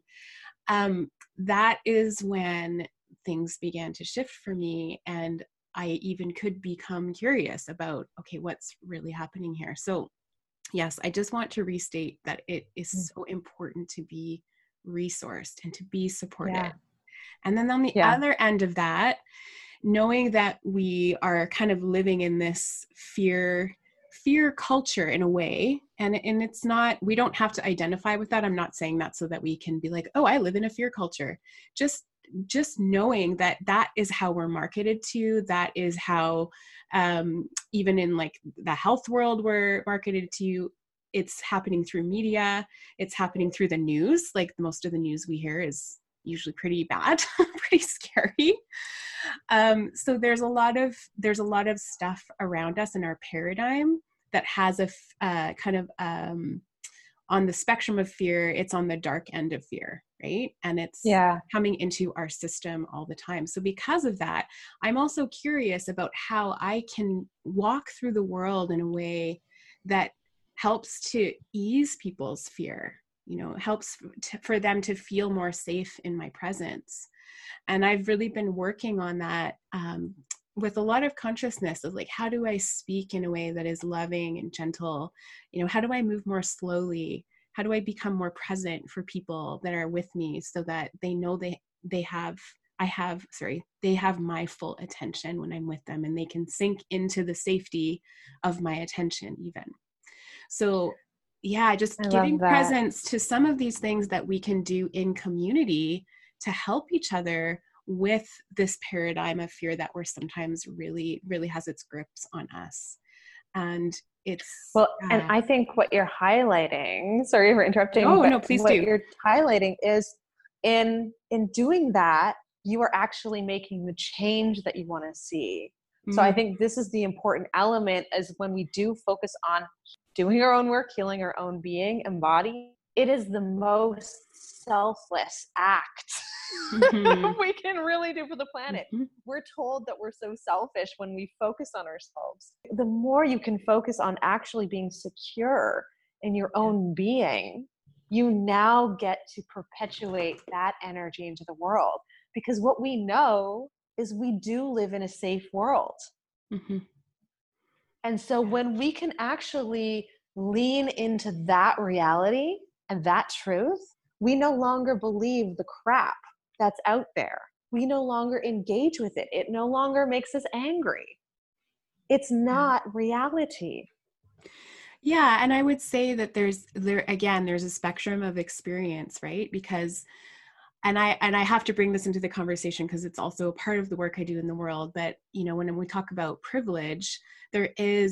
that is when things began to shift for me. And I even could become curious about, okay, what's really happening here? So yes, I just want to restate that it is so important to be resourced and to be supported. Yeah. And then on the other end of that, knowing that we are kind of living in this fear culture in a way, and it's not, we don't have to identify with that. I'm not saying that so that we can be like, oh, I live in a fear culture. Just knowing that is how we're marketed to, that is how, even in like the health world, we're marketed to. It's happening through media. It's happening through the news. Like most of the news we hear is usually pretty bad, pretty scary. So there's a lot of stuff around us in our paradigm that has a kind of, on the spectrum of fear, it's on the dark end of fear, right? And it's coming into our system all the time. So because of that, I'm also curious about how I can walk through the world in a way that helps to ease people's fear, helps for them to feel more safe in my presence. And I've really been working on that with a lot of consciousness of like, how do I speak in a way that is loving and gentle? How do I move more slowly? How do I become more present for people that are with me so that they know they have my full attention when I'm with them, and they can sink into the safety of my attention even. So just giving presence to some of these things that we can do in community to help each other with this paradigm of fear that we're sometimes really, really has its grips on us. And it's and I think what you're highlighting, sorry for interrupting. Oh, no, please what do. You're highlighting is in doing that, you are actually making the change that you want to see. So I think this is the important element, is when we do focus on doing our own work, healing our own being and body, it is the most selfless act we can really do for the planet. We're told that we're so selfish when we focus on ourselves. The more you can focus on actually being secure in your own being, you now get to perpetuate that energy into the world. Because what we know is we do live in a safe world. Mm-hmm. And so when we can actually lean into that reality and that truth, we no longer believe the crap that's out there. We no longer engage with it. It no longer makes us angry. It's not reality. Yeah. And I would say that there's a spectrum of experience, right? Because, and I have to bring this into the conversation because it's also a part of the work I do in the world. But, you know, when we talk about privilege, there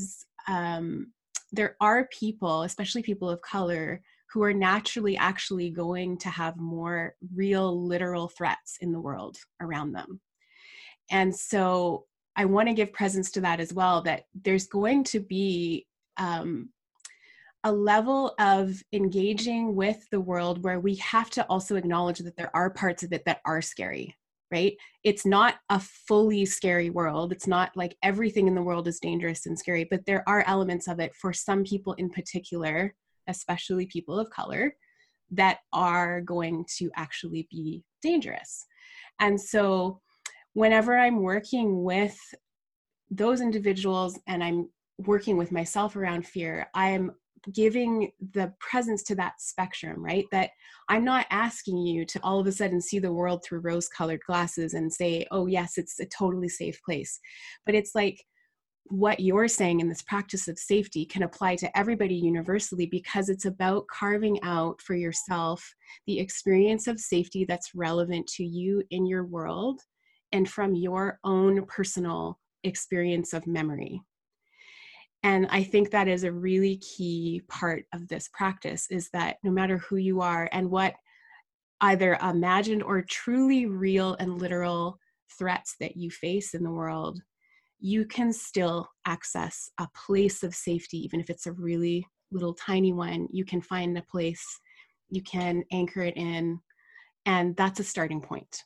are people, especially people of color, who are naturally actually going to have more real, literal threats in the world around them. And so I want to give presence to that as well, that there's going to be a level of engaging with the world where we have to also acknowledge that there are parts of it that are scary, right? It's not a fully scary world. It's not like everything in the world is dangerous and scary, but there are elements of it for some people in particular, especially people of color, that are going to actually be dangerous. And so whenever I'm working with those individuals and I'm working with myself around fear, I'm giving the presence to that spectrum, right? That I'm not asking you to all of a sudden see the world through rose-colored glasses and say, oh yes, it's a totally safe place. But it's like, what you're saying in this practice of safety can apply to everybody universally, because it's about carving out for yourself the experience of safety that's relevant to you in your world and from your own personal experience of memory. And I think that is a really key part of this practice, is that no matter who you are and what either imagined or truly real and literal threats that you face in the world, you can still access a place of safety, even if it's a really little tiny one. You can find a place, you can anchor it in, and that's a starting point.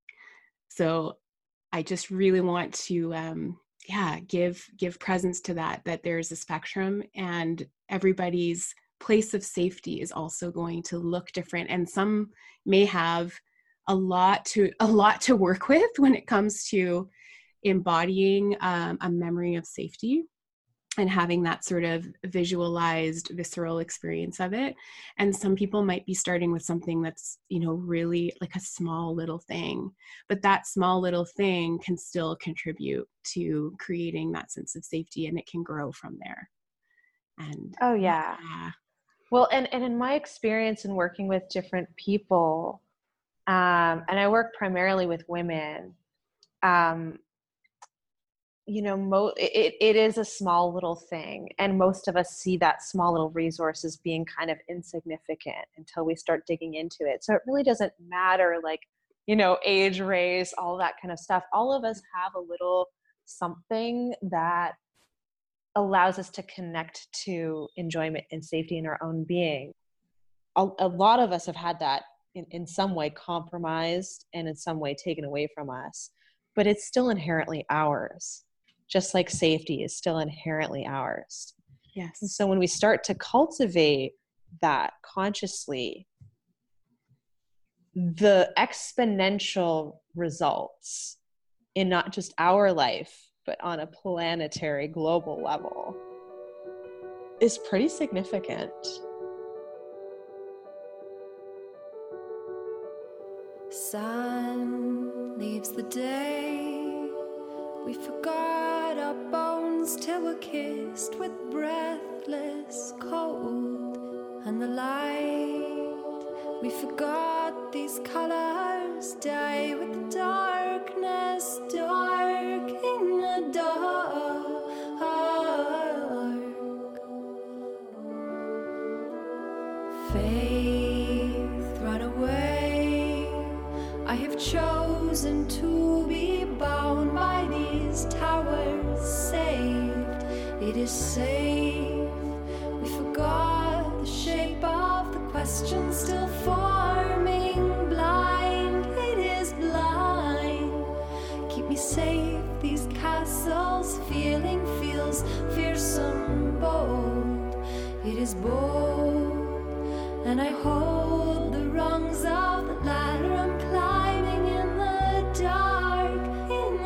So I just really want to give presence to that there's a spectrum, and everybody's place of safety is also going to look different. And some may have a lot to work with when it comes to embodying a memory of safety and having that sort of visualized, visceral experience of it. And some people might be starting with something that's, you know, really like a small little thing, but that small little thing can still contribute to creating that sense of safety, and it can grow from there. And oh yeah. Well, and in my experience in working with different people, and I work primarily with women, you know, it is a small little thing, and most of us see that small little resource as being kind of insignificant until we start digging into it. So it really doesn't matter, like, you know, age, race, all that kind of stuff. All of us have a little something that allows us to connect to enjoyment and safety in our own being. A lot of us have had that in some way compromised and in some way taken away from us, but it's still inherently ours. Just like safety is still inherently ours. Yes. And so when we start to cultivate that consciously, the exponential results in not just our life, but on a planetary, global level is pretty significant. Sun leaves the day. We forgot our bones till we're kissed with breathless cold. And the light, we forgot these colors die with the darkness, dark in the dark. Faith, run away. I have chosen to be bound by these towers, saved. It is safe. We forgot the shape of the question still forming. Blind, it is blind. Keep me safe. These castles feeling feels fearsome, bold. It is bold, and I hold the rungs of the ladder. I'm climbing in the dark, in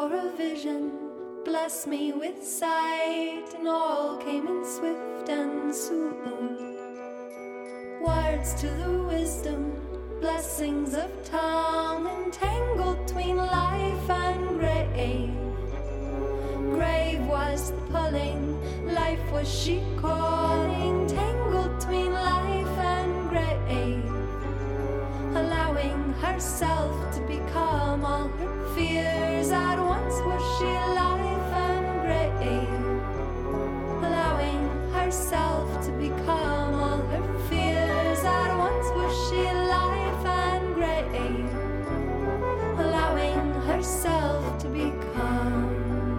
for a vision, bless me with sight, and all came in swift and soon. Words to the wisdom, blessings of tongue, entangled between life and grave. Grave was the pulling, life was she calling, tangled between life and grave, allowing herself to become all her fears. At once was she life and grave, allowing herself to become all her fears. At once was she life and grave, allowing herself to become.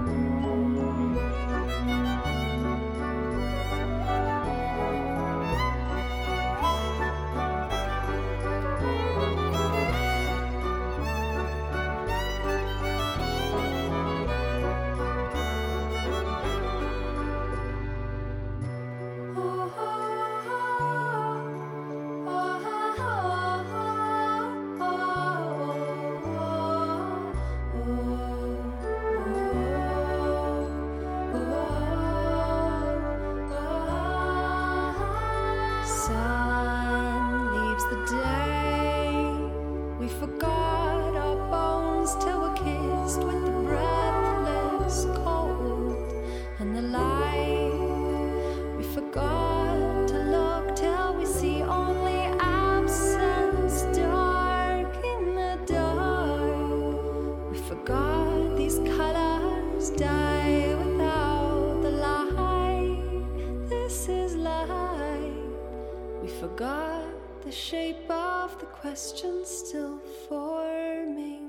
Question still forming.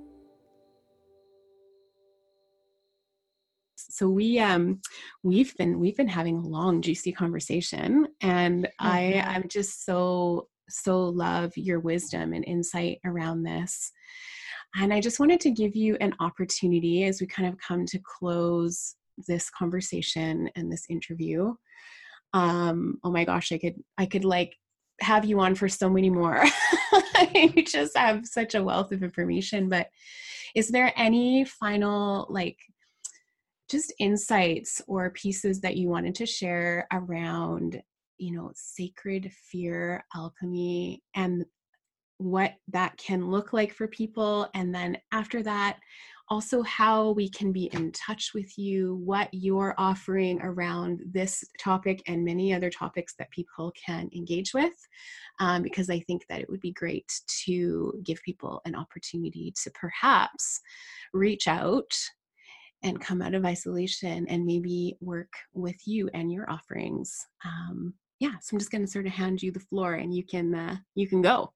So we've been having a long, juicy conversation, and I'm just so love your wisdom and insight around this. And I just wanted to give you an opportunity as we kind of come to close this conversation and this interview. Oh my gosh, I could like have you on for so many more. You just have such a wealth of information, but is there any final, like, just insights or pieces that you wanted to share around, sacred fear alchemy and what that can look like for people? And then after that, also how we can be in touch with you, what you're offering around this topic and many other topics that people can engage with, because I think that it would be great to give people an opportunity to perhaps reach out and come out of isolation and maybe work with you and your offerings. So I'm just going to sort of hand you the floor, and you can go.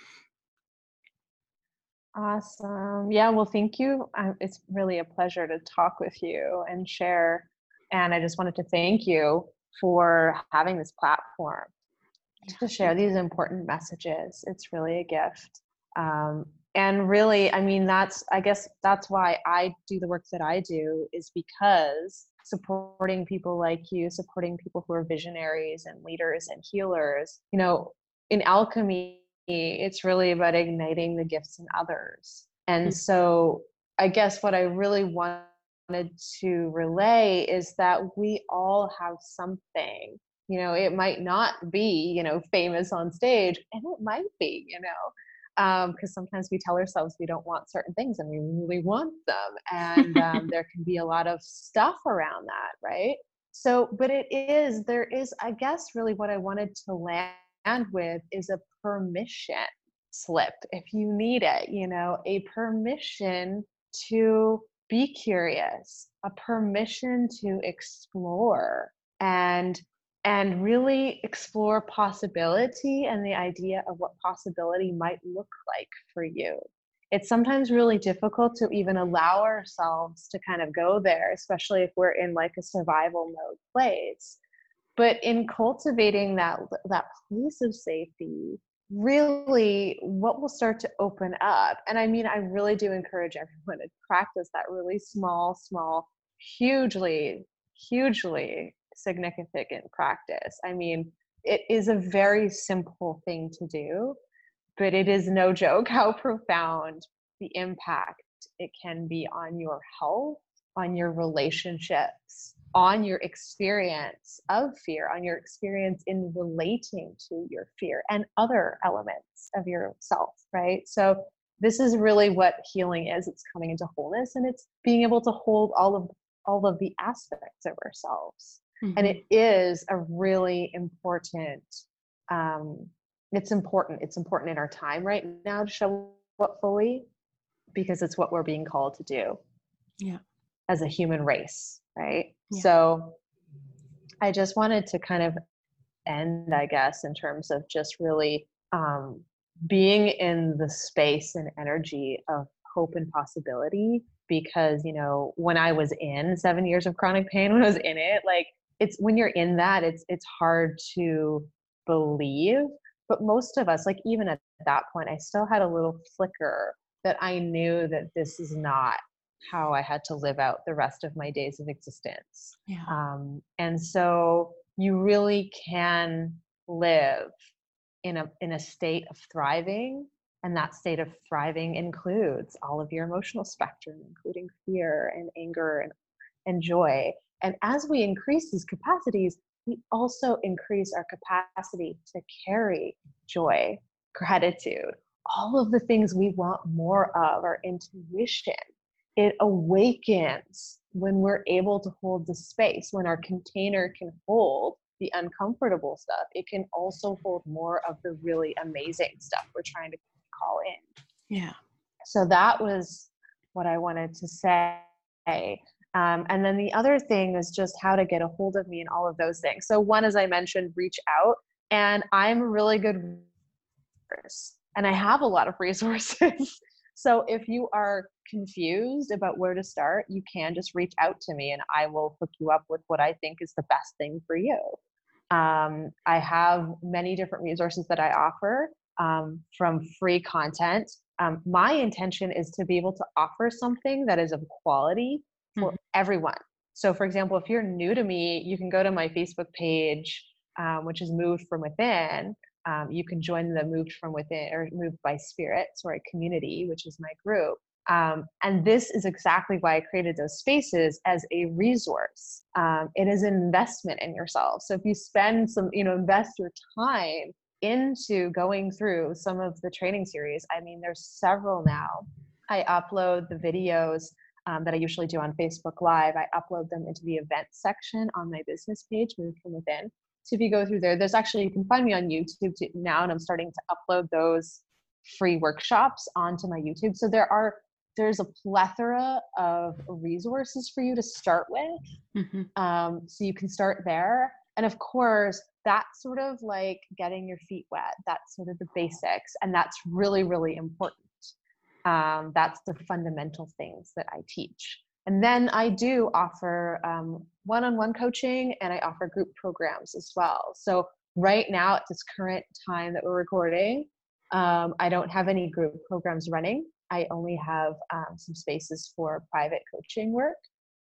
Awesome. Yeah, well, thank you. It's really a pleasure to talk with you and share. And I just wanted to thank you for having this platform to share these important messages. It's really a gift. And really, I mean, I guess that's why I do the work that I do, is because supporting people like you, supporting people who are visionaries and leaders and healers, in alchemy, it's really about igniting the gifts in others. And so I guess what I really wanted to relay is that we all have something. It might not be, famous on stage, and it might be, because sometimes we tell ourselves we don't want certain things and we really want them. And there can be a lot of stuff around that, right? So, but there is, I guess, really what I wanted to land with is a permission slip, if you need it, a permission to be curious, a permission to explore and really explore possibility and the idea of what possibility might look like for you. It's sometimes really difficult to even allow ourselves to kind of go there, especially if we're in like a survival mode place. But in cultivating that place of safety, really what will start to open up, and I mean, I really do encourage everyone to practice that really small, hugely significant practice. I mean, it is a very simple thing to do, but it is no joke how profound the impact It can be on your health, on your relationships, on your experience of fear, on your experience in relating to your fear and other elements of yourself, right? So this is really what healing is. It's coming into wholeness, and it's being able to hold all of the aspects of ourselves. Mm-hmm. And it is a really important, it's important in our time right now to show up fully, because it's what we're being called to do. Yeah. As a human race, right? Yeah. So I just wanted to kind of end, I guess, in terms of just really being in the space and energy of hope and possibility, because, you know, when I was in 7 years of chronic pain, when I was in it, like, it's when you're in that, it's hard to believe. But most of us, like, even at that point, I still had a little flicker that I knew that this is not how I had to live out the rest of my days of existence. Yeah. And so you really can live in a state of thriving, and that state of thriving includes all of your emotional spectrum, including fear and anger and joy. And as we increase these capacities, we also increase our capacity to carry joy, gratitude, all of the things we want more of, our intuition. It awakens when we're able to hold the space, when our container can hold the uncomfortable stuff. It can also hold more of the really amazing stuff we're trying to call in. Yeah. So that was what I wanted to say. And then the other thing is just how to get a hold of me and all of those things. So one, as I mentioned, reach out. And I'm a really good resource, and I have a lot of resources. So if you are confused about where to start, you can just reach out to me and I will hook you up with what I think is the best thing for you. I have many different resources that I offer, from free content. My intention is to be able to offer something that is of quality for everyone. So for example, if you're new to me, you can go to my Facebook page, which is Moved From Within. You can join the Moved From Within or Moved by Spirit, community, which is my group. And this is exactly why I created those spaces as a resource. It is an investment in yourself. So if you spend invest your time into going through some of the training series, I mean, there's several now. I upload the videos that I usually do on Facebook Live. I upload them into the events section on my business page, Moved From Within. So if you go through there, there's actually, you can find me on YouTube now, and I'm starting to upload those free workshops onto my YouTube. So there's a plethora of resources for you to start with. So you can start there. And of course, that's sort of like getting your feet wet. That's sort of the basics. And that's really, really important. That's the fundamental things that I teach. And then I do offer one-on-one coaching, and I offer group programs as well. So right now, at this current time that we're recording, I don't have any group programs running. I only have some spaces for private coaching work.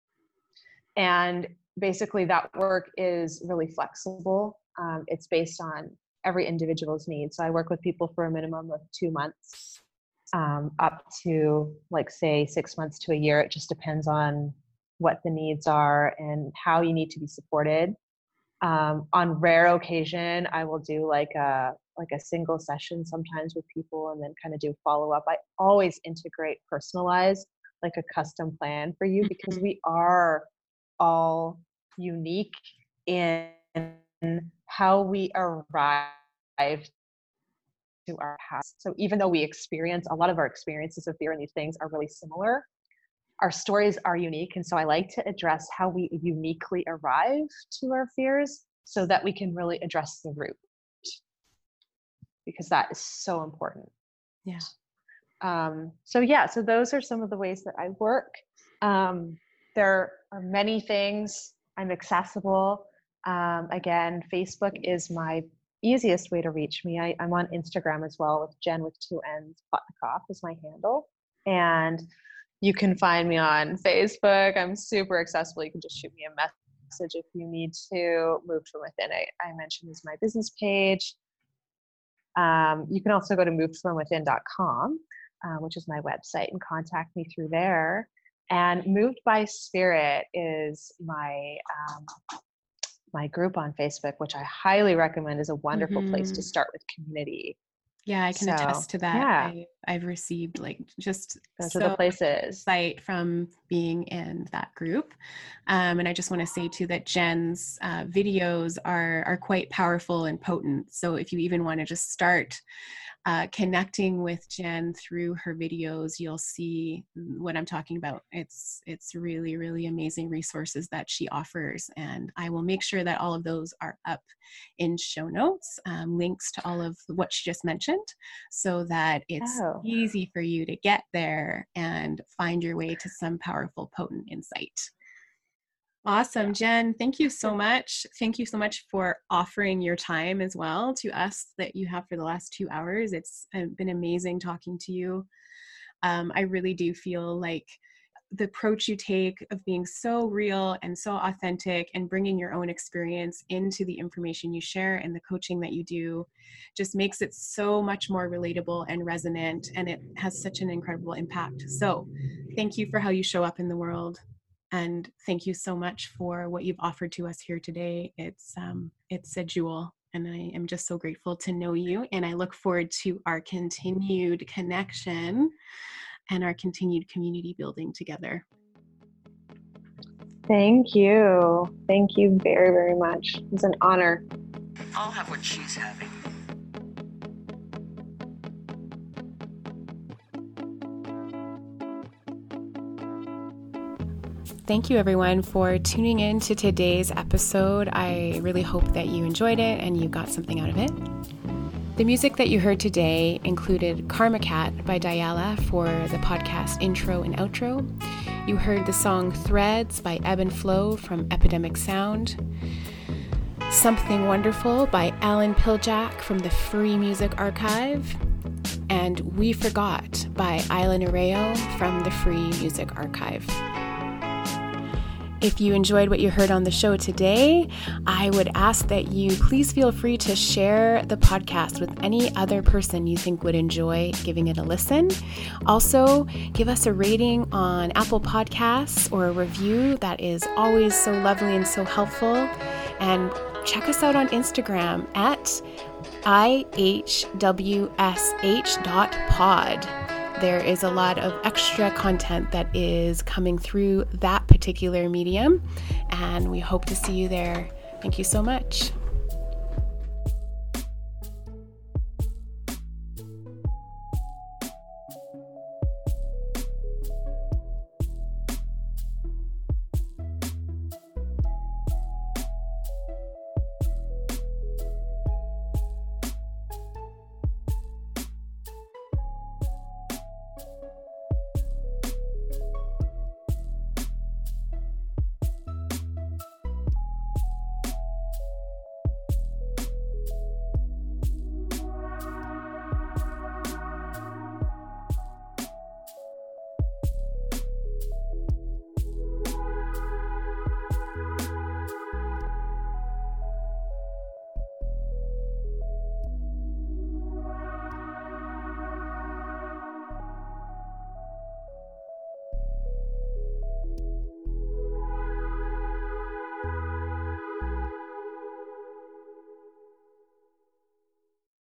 And basically that work is really flexible. It's based on every individual's needs. So I work with people for a minimum of 2 months, up to say 6 months to a year. It just depends on what the needs are and how you need to be supported. On rare occasion, I will do like a single session sometimes with people, and then kind of do follow-up. I always integrate personalized, like a custom plan for you, because we are all unique in how we arrive to our past. So even though we experience, a lot of our experiences of fear and these things are really similar, our stories are unique. And so I like to address how we uniquely arrive to our fears so that we can really address the root, because that is so important. Yeah. So those are some of the ways that I work. There are many things. I'm accessible. Again, Facebook is my easiest way to reach me. I'm on Instagram as well, with Jen with 2 N's, Plotnikoff is my handle. And you can find me on Facebook. I'm super accessible. You can just shoot me a message if you need to. Moved From Within, I mentioned, is my business page. You can also go to movedfromwithin.com. which is my website, and contact me through there. And Moved by Spirit is my my group on Facebook, which I highly recommend, is a wonderful place to start with community. Yeah, I can attest to that. Yeah. I've received like just those are the places insight from being in that group. And I just want to say too that Jen's videos are quite powerful and potent. So if you even want to just start connecting with Jen through her videos, you'll see what I'm talking about. It's really, really amazing resources that she offers. And I will make sure that all of those are up in show notes, links to all of what she just mentioned, so that it's easy for you to get there and find your way to some powerful, potent insight. Awesome. Jen, thank you so much. Thank you so much for offering your time as well to us that you have for the last 2 hours. It's been amazing talking to you. I really do feel like the approach you take of being so real and so authentic and bringing your own experience into the information you share and the coaching that you do just makes it so much more relatable and resonant, and it has such an incredible impact. So thank you for how you show up in the world. And thank you so much for what you've offered to us here today. It's a jewel, and I am just so grateful to know you. And I look forward to our continued connection and our continued community building together. Thank you. Thank you very, very much. It's an honor. I'll have what she's having. Thank you, everyone, for tuning in to today's episode. I really hope that you enjoyed it and you got something out of it. The music that you heard today included Karma Cat by Diala for the podcast intro and outro. You heard the song Threads by Ebb and Flow from Epidemic Sound. Something Wonderful by Alan Piljak from the Free Music Archive. And We Forgot by Isla Nereo from the Free Music Archive. If you enjoyed what you heard on the show today, I would ask that you please feel free to share the podcast with any other person you think would enjoy giving it a listen. Also, give us a rating on Apple Podcasts or a review. That is always so lovely and so helpful. And check us out on Instagram at ihwsh.pod. There is a lot of extra content that is coming through that particular medium, and we hope to see you there. Thank you so much.